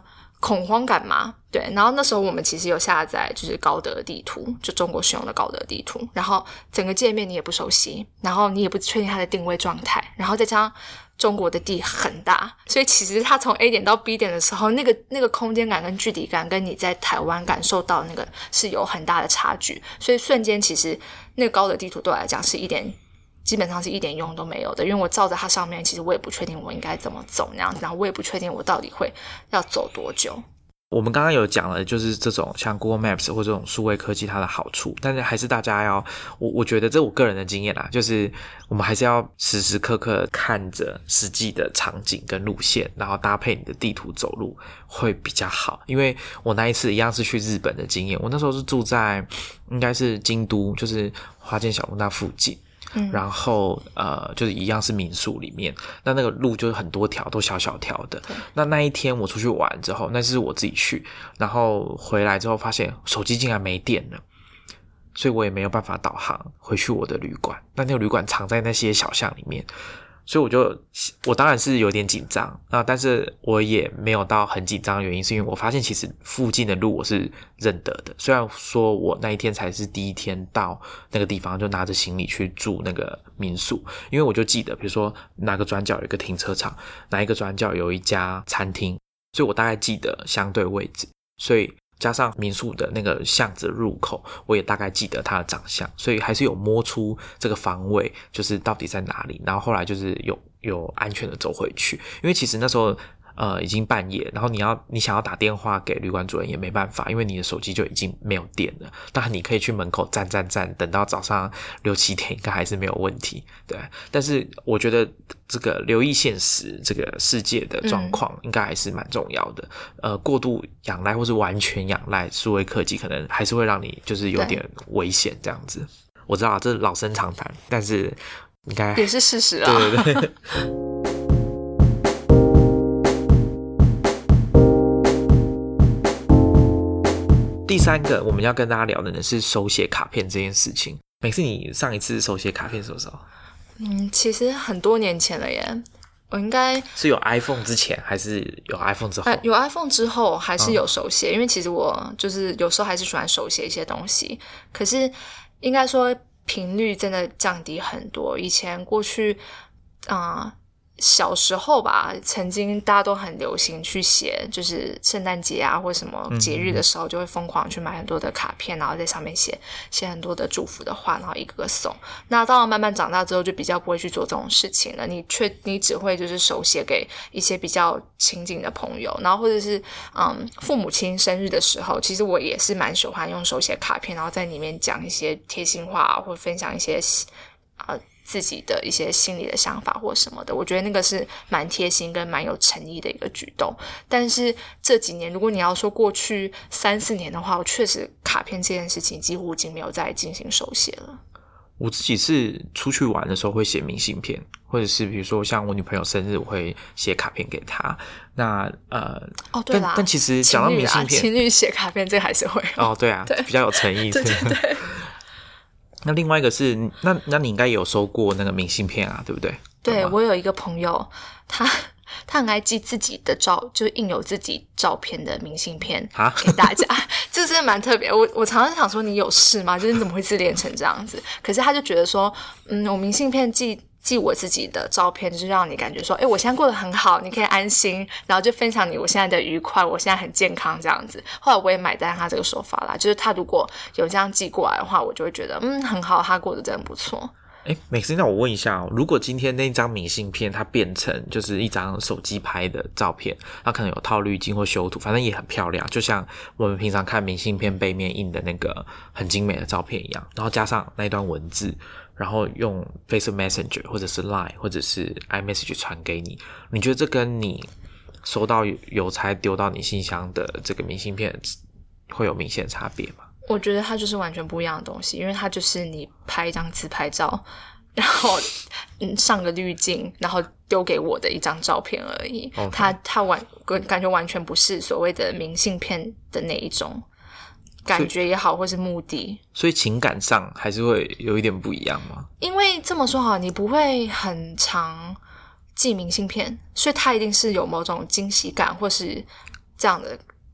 S2: 恐慌感嘛，对。然后那时候我们其实有下载就是高德地图，就中国使用的高德地图，然后整个界面你也不熟悉，然后你也不确定它的定位状态，然后再加上中国的地很大，所以其实它从 A 点到 B 点的时候，那个那个空间感跟距离感跟你在台湾感受到那个是有很大的差距，所以瞬间其实那个高德地图对我来讲是一点基本上是一点用都没有的，因为我照着它上面，其实我也不确定我应该怎么走那样子，然后我也不确定我到底会要走多久。
S1: 我们刚刚有讲了，就是这种像 Google Maps 或这种数位科技它的好处，但是还是大家要，我我觉得这我个人的经验啦，就是我们还是要时时刻刻看着实际的场景跟路线，然后搭配你的地图走路会比较好。因为我那一次一样是去日本的经验，我那时候是住在应该是京都，就是花见小屋那附近。嗯、然后呃，就是一样是民宿里面，那那个路就是很多条，都小小条的。那那一天我出去玩之后，那是我自己去，然后回来之后发现手机竟然没电了，所以我也没有办法导航回去我的旅馆。那那个旅馆藏在那些小巷里面，所以我就我当然是有点紧张啊，但是我也没有到很紧张的原因是因为我发现其实附近的路我是认得的，虽然说我那一天才是第一天到那个地方，就拿着行李去住那个民宿，因为我就记得比如说哪个转角有一个停车场，哪一个转角有一家餐厅，所以我大概记得相对位置，所以加上民宿的那个巷子入口我也大概记得它的长相，所以还是有摸出这个方位就是到底在哪里，然后后来就是有有安全的走回去。因为其实那时候呃已经半夜，然后你要你想要打电话给旅馆主人也没办法，因为你的手机就已经没有电了。当然你可以去门口站站站，等到早上六七点应该还是没有问题，对。但是我觉得这个留意现实这个世界的状况应该还是蛮重要的、嗯、呃，过度仰赖或是完全仰赖数位科技可能还是会让你就是有点危险这样子。我知道这是老生常谈，但是应该
S2: 也是事实啊。
S1: 对对对。第三个我们要跟大家聊的呢是手写卡片这件事情。每次你上一次手写卡片什么时候？
S2: 嗯，其实很多年前了耶。我应该
S1: 是有 iPhone 之前还是有 iPhone 之后、
S2: 呃、有 iPhone 之后还是有手写、嗯、因为其实我就是有时候还是喜欢手写一些东西，可是应该说频率真的降低很多。以前过去啊、呃小时候吧，曾经大家都很流行去写，就是圣诞节啊或什么节日的时候就会疯狂去买很多的卡片，然后在上面写写很多的祝福的话，然后一个个送。那当然慢慢长大之后就比较不会去做这种事情了，你却你只会就是手写给一些比较亲近的朋友，然后或者是嗯父母亲生日的时候，其实我也是蛮喜欢用手写卡片，然后在里面讲一些贴心话、啊、或分享一些啊、呃自己的一些心里的想法或什么的，我觉得那个是蛮贴心跟蛮有诚意的一个举动。但是这几年如果你要说过去三四年的话，我确实卡片这件事情几乎已经没有再进行手写了。
S1: 我自己是出去玩的时候会写明信片，或者是比如说像我女朋友生日我会写卡片给她。那呃
S2: 哦对啦，
S1: 但但其实讲到明信片，
S2: 情侣写卡片这个还是会
S1: 哦对啊对，比较有诚意。
S2: 对对对。
S1: 那另外一个是，那那你应该有收过那个明信片啊，对不对？
S2: 对，我有一个朋友，他他很爱寄自己的照，就印有自己照片的明信片给大家，这真的蛮特别。我我常常想说，你有事吗？就是你怎么会自恋成这样子？可是他就觉得说，嗯，我明信片寄。寄我自己的照片，就是让你感觉说，诶，我现在过得很好，你可以安心，然后就分享你我现在的愉快，我现在很健康这样子。后来我也买单他这个说法啦，就是他如果有这样寄过来的话，我就会觉得嗯很好，他过得真的不错。
S1: 诶，美思，那我问一下哦，如果今天那张明信片它变成就是一张手机拍的照片，它可能有套滤镜或修图，反正也很漂亮，就像我们平常看明信片背面印的那个很精美的照片一样，然后加上那一段文字，然后用 Facebook Messenger 或者是 Line 或者是 iMessage 传给你，你觉得这跟你收到邮差丢到你信箱的这个明信片会有明显差别吗？我
S2: 觉得它就是完全不一样的东西，因为它就是你拍一张自拍照，然后嗯上个滤镜，然后丢给我的一张照片而已。Okay. 它它完感觉完全不是所谓的明信片的那一种感觉也好，或是目的，
S1: 所以情感上还是会有一点不一样吗？
S2: 因为这么说好，你不会很常寄明信片，所以它一定是有某种惊喜感或是这样的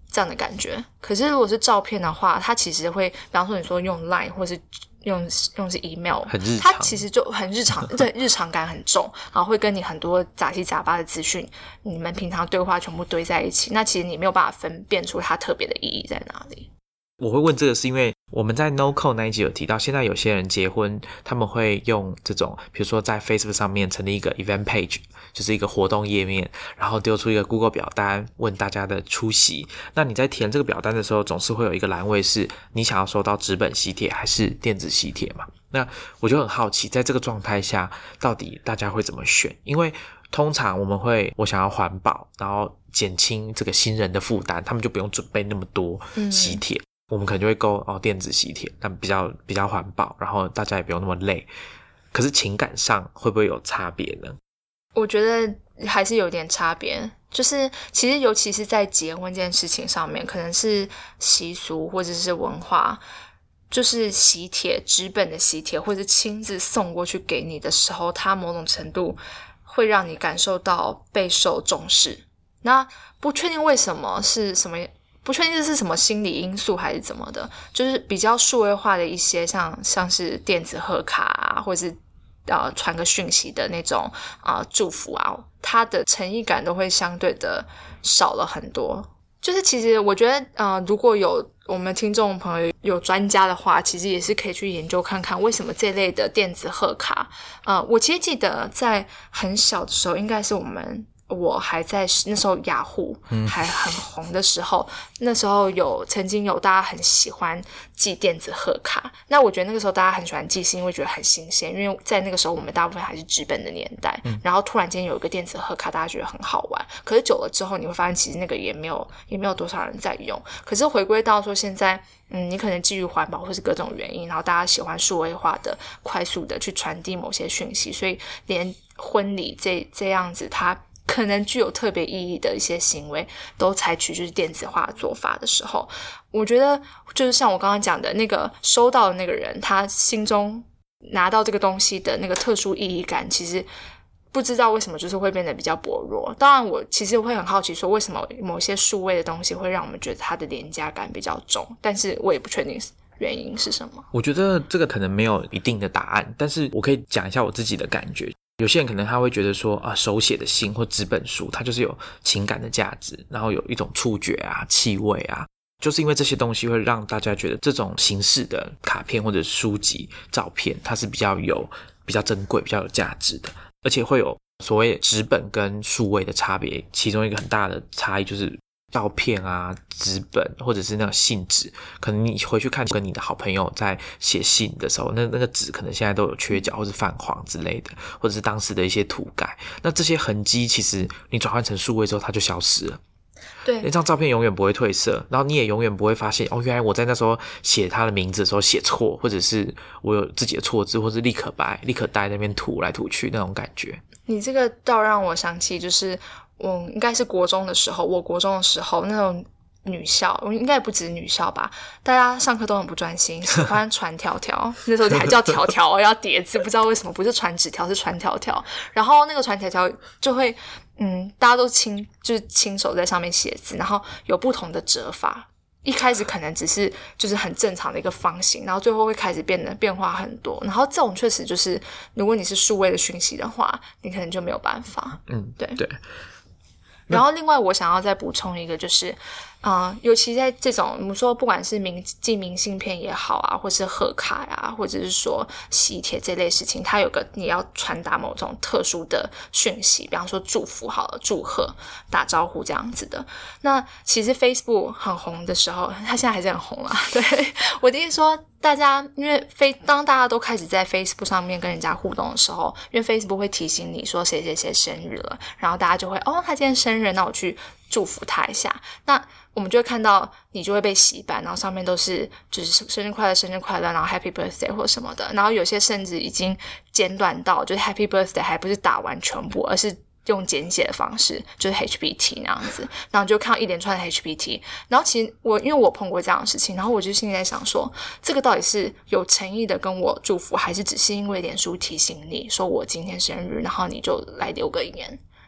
S2: 这样的感觉。可是如果是照片的话，它其实会比方说你说用 Line 或是用用是 email，
S1: 很日常，
S2: 它其实就很日常对，日常感很重，然后会跟你很多杂七杂八的资讯，你们平常对话全部堆在一起，那其实你没有办法分辨出它特别的意义在哪里。
S1: 我会问这个是因为我们在 No Code 那一集有提到，现在有些人结婚他们会用这种比如说在 Facebook 上面成立一个 event page， 就是一个活动页面，然后丢出一个 Google 表单问大家的出席。那你在填这个表单的时候总是会有一个栏位是你想要收到纸本喜帖还是电子喜帖嘛。那我就很好奇在这个状态下到底大家会怎么选，因为通常我们会我想要环保，然后减轻这个新人的负担，他们就不用准备那么多喜帖、嗯我们可能就会勾哦电子喜帖，那比较比较环保，然后大家也不用那么累。可是情感上会不会有差别呢？
S2: 我觉得还是有点差别，就是其实尤其是在结婚这件事情上面，可能是习俗或者是文化，就是喜帖纸本的喜帖或者亲自送过去给你的时候，它某种程度会让你感受到备受重视。那不确定为什么是什么不确定这是什么心理因素还是怎么的，就是比较数位化的一些像像是电子贺卡啊，或者是呃传个讯息的那种啊、呃、祝福啊，它的诚意感都会相对的少了很多。就是其实我觉得呃如果有我们听众朋友有专家的话，其实也是可以去研究看看为什么这类的电子贺卡呃我其实记得在很小的时候，应该是我们我还在那时候雅虎还很红的时候、嗯、那时候有曾经有大家很喜欢寄电子贺卡，那我觉得那个时候大家很喜欢寄是因为觉得很新鲜，因为在那个时候我们大部分还是纸本的年代、嗯、然后突然间有一个电子贺卡大家觉得很好玩，可是久了之后你会发现其实那个也没有也没有多少人在用。可是回归到说现在嗯，你可能基于环保或是各种原因，然后大家喜欢数位化的快速的去传递某些讯息，所以连婚礼这这样子它可能具有特别意义的一些行为都采取就是电子化的做法的时候，我觉得就是像我刚刚讲的那个收到的那个人，他心中拿到这个东西的那个特殊意义感，其实不知道为什么就是会变得比较薄弱。当然我其实会很好奇说为什么某些数位的东西会让我们觉得它的廉价感比较重，但是我也不确定原因是什么。
S1: 我觉得这个可能没有一定的答案，但是我可以讲一下我自己的感觉。有些人可能他会觉得说啊，手写的信或纸本书它就是有情感的价值，然后有一种触觉啊气味啊，就是因为这些东西会让大家觉得这种形式的卡片或者书籍照片它是比较有比较珍贵比较有价值的，而且会有所谓纸本跟数位的差别，其中一个很大的差异就是照片啊纸本或者是那个信纸，可能你回去看跟你的好朋友在写信的时候，那那个纸可能现在都有缺角或是泛黄之类的，或者是当时的一些涂改，那这些痕迹其实你转换成数位之后它就消失了。
S2: 对，
S1: 那张照片永远不会褪色，然后你也永远不会发现哦，原来我在那时候写他的名字的时候写错，或者是我有自己的错字，或是立可白立可带那边涂来涂去那种感觉。
S2: 你这个倒让我想起就是我应该是国中的时候，我国中的时候那种女校，应该也不止女校吧，大家上课都很不专心，喜欢传条条那时候还叫条条要叠字，不知道为什么不是传纸条是传条条，然后那个传条条就会嗯，大家都亲就是亲手在上面写字，然后有不同的折法，一开始可能只是就是很正常的一个方形，然后最后会开始变得变化很多，然后这种确实就是如果你是数位的讯息的话，你可能就没有办法。
S1: 嗯，
S2: 对
S1: 对。
S2: 然后另外我想要再补充一个就是呃，尤其在这种我们说不管是明寄明信片也好啊，或是贺卡啊，或者是说喜帖这类事情，它有个你要传达某种特殊的讯息，比方说祝福好了，祝贺打招呼这样子的。那其实 Facebook 很红的时候，它现在还是很红啦，对，我的意思说大家因为非当大家都开始在 Facebook 上面跟人家互动的时候，因为 Facebook 会提醒你说谁谁谁生日了，然后大家就会哦他今天生日，那我去祝福他一下，那我们就会看到你就会被洗版，然后上面都是就是生日快乐生日快乐，然后 Happy Birthday 或什么的，然后有些甚至已经简短到就是 Happy Birthday 还不是打完全部，而是用简写的方式，就是 H B T 那样子，然后就看到一连串的 H B T， 然后其实我因为我碰过这样的事情，然后我就心里在想说，这个到底是有诚意的跟我祝福，还是只是因为脸书提醒你说我今天生日，然后你就来留个言？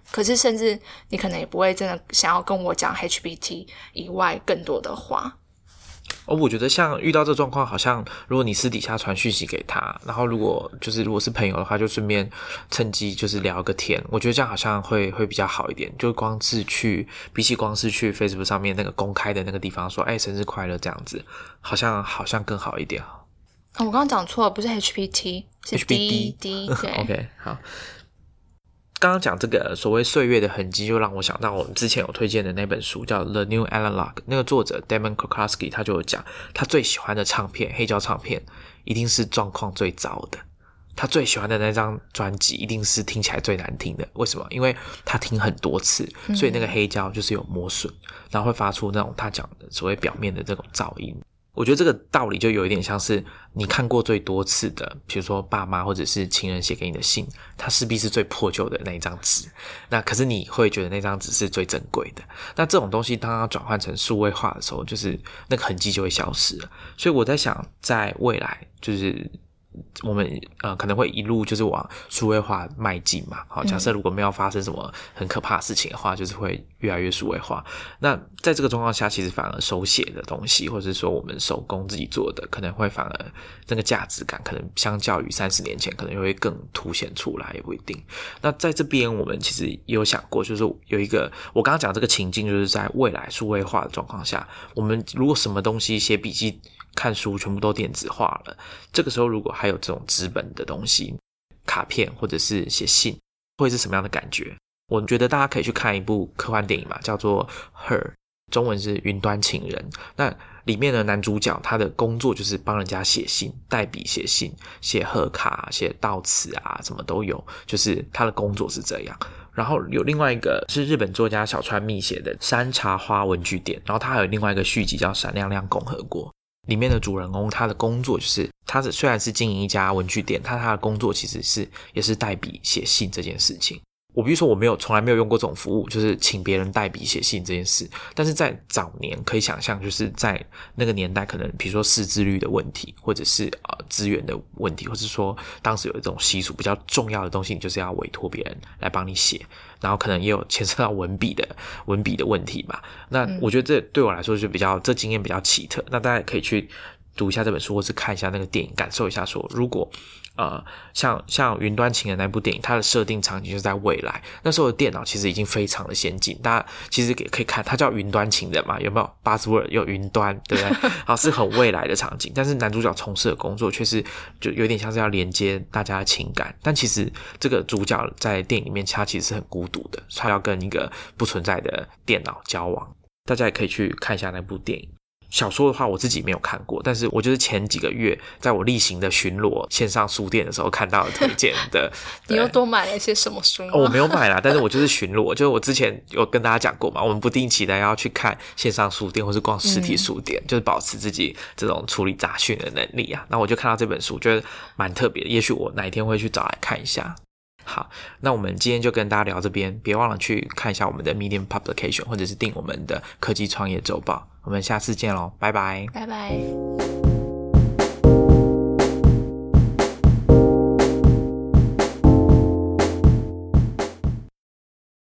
S2: 可是甚至你可能也不会真的想要跟我讲 H B T 以外更多的话。
S1: 哦，我觉得像遇到这状况，好像如果你私底下传讯息给他，然后如果就是如果是朋友的话，就顺便趁机就是聊个天，我觉得这样好像会会比较好一点。就光是去比起光是去 Facebook 上面那个公开的那个地方说，哎，生日快乐这样子，好像好像更好一点。
S2: 哦，我刚刚讲错了，不是 H B T， 是 D D。对
S1: ，OK， 好。刚刚讲这个所谓岁月的痕迹，就让我想到我们之前有推荐的那本书叫 The New Analog， 那个作者 Damon Krukowski 他就有讲，他最喜欢的唱片黑胶唱片一定是状况最糟的，他最喜欢的那张专辑一定是听起来最难听的。为什么？因为他听很多次，所以那个黑胶就是有磨损，然后会发出那种他讲的所谓表面的这种噪音。我觉得这个道理就有一点像是你看过最多次的，比如说爸妈或者是情人写给你的信，它势必是最破旧的那一张纸，那可是你会觉得那张纸是最珍贵的。那这种东西当它转换成数位化的时候，就是那个痕迹就会消失了。所以我在想，在未来就是我们呃可能会一路就是往数位化迈进嘛。好，假设如果没有发生什么很可怕的事情的话，就是会越来越数位化。那在这个状况下，其实反而手写的东西，或者是说我们手工自己做的，可能会反而那个价值感，可能相较于三十年前，可能会更凸显出来，也不一定。那在这边，我们其实也有想过，就是有一个我刚刚讲这个情境，就是在未来数位化的状况下，我们如果什么东西写笔记、看书全部都电子化了，这个时候如果还有这种纸本的东西，卡片或者是写信，会是什么样的感觉？我觉得大家可以去看一部科幻电影嘛，叫做 Her， 中文是云端情人。那里面的男主角他的工作就是帮人家写信，代笔写信，写贺卡、写悼词啊，什么都有，就是他的工作是这样。然后有另外一个是日本作家小川蜜写的山茶花文具店，然后他还有另外一个续集叫闪亮亮共和国，里面的主人公他的工作就是他虽然是经营一家文具店，他他的工作其实是也是代笔写信这件事情。我比如说我没有从来没有用过这种服务，就是请别人代笔写信这件事，但是在早年可以想象，就是在那个年代可能比如说识字率的问题，或者是呃资源的问题，或者说当时有一种习俗比较重要的东西，你就是要委托别人来帮你写，然后可能也有牵涉到文笔的文笔的问题吧。那我觉得这对我来说就比较这经验比较奇特，那大家也可以去读一下这本书，或是看一下那个电影，感受一下说如果呃，像像云端情人那部电影，它的设定场景就是在未来，那时候的电脑其实已经非常的先进，大家其实也可以看，它叫云端情人嘛，有没有 buzzword 有云端，对不对？好，是很未来的场景，但是男主角从事的工作却是就有点像是要连接大家的情感，但其实这个主角在电影里面他其实是很孤独的，他要跟一个不存在的电脑交往，大家也可以去看一下那部电影。小说的话我自己没有看过，但是我就是前几个月在我例行的巡逻线上书店的时候看到的推荐的。
S2: 你又多买了一些什么书吗？
S1: 哦，我没有买啦，但是我就是巡逻，就是我之前有跟大家讲过嘛，我们不定期的要去看线上书店或是逛实体书店，嗯、就是保持自己这种处理杂讯的能力啊。那我就看到这本书觉得蛮特别的，也许我哪一天会去找来看一下。好，那我们今天就跟大家聊这边，别忘了去看一下我们的 Medium Publication 或者是订我们的科技创业周报。我们下次见咯，拜拜，
S2: 拜拜。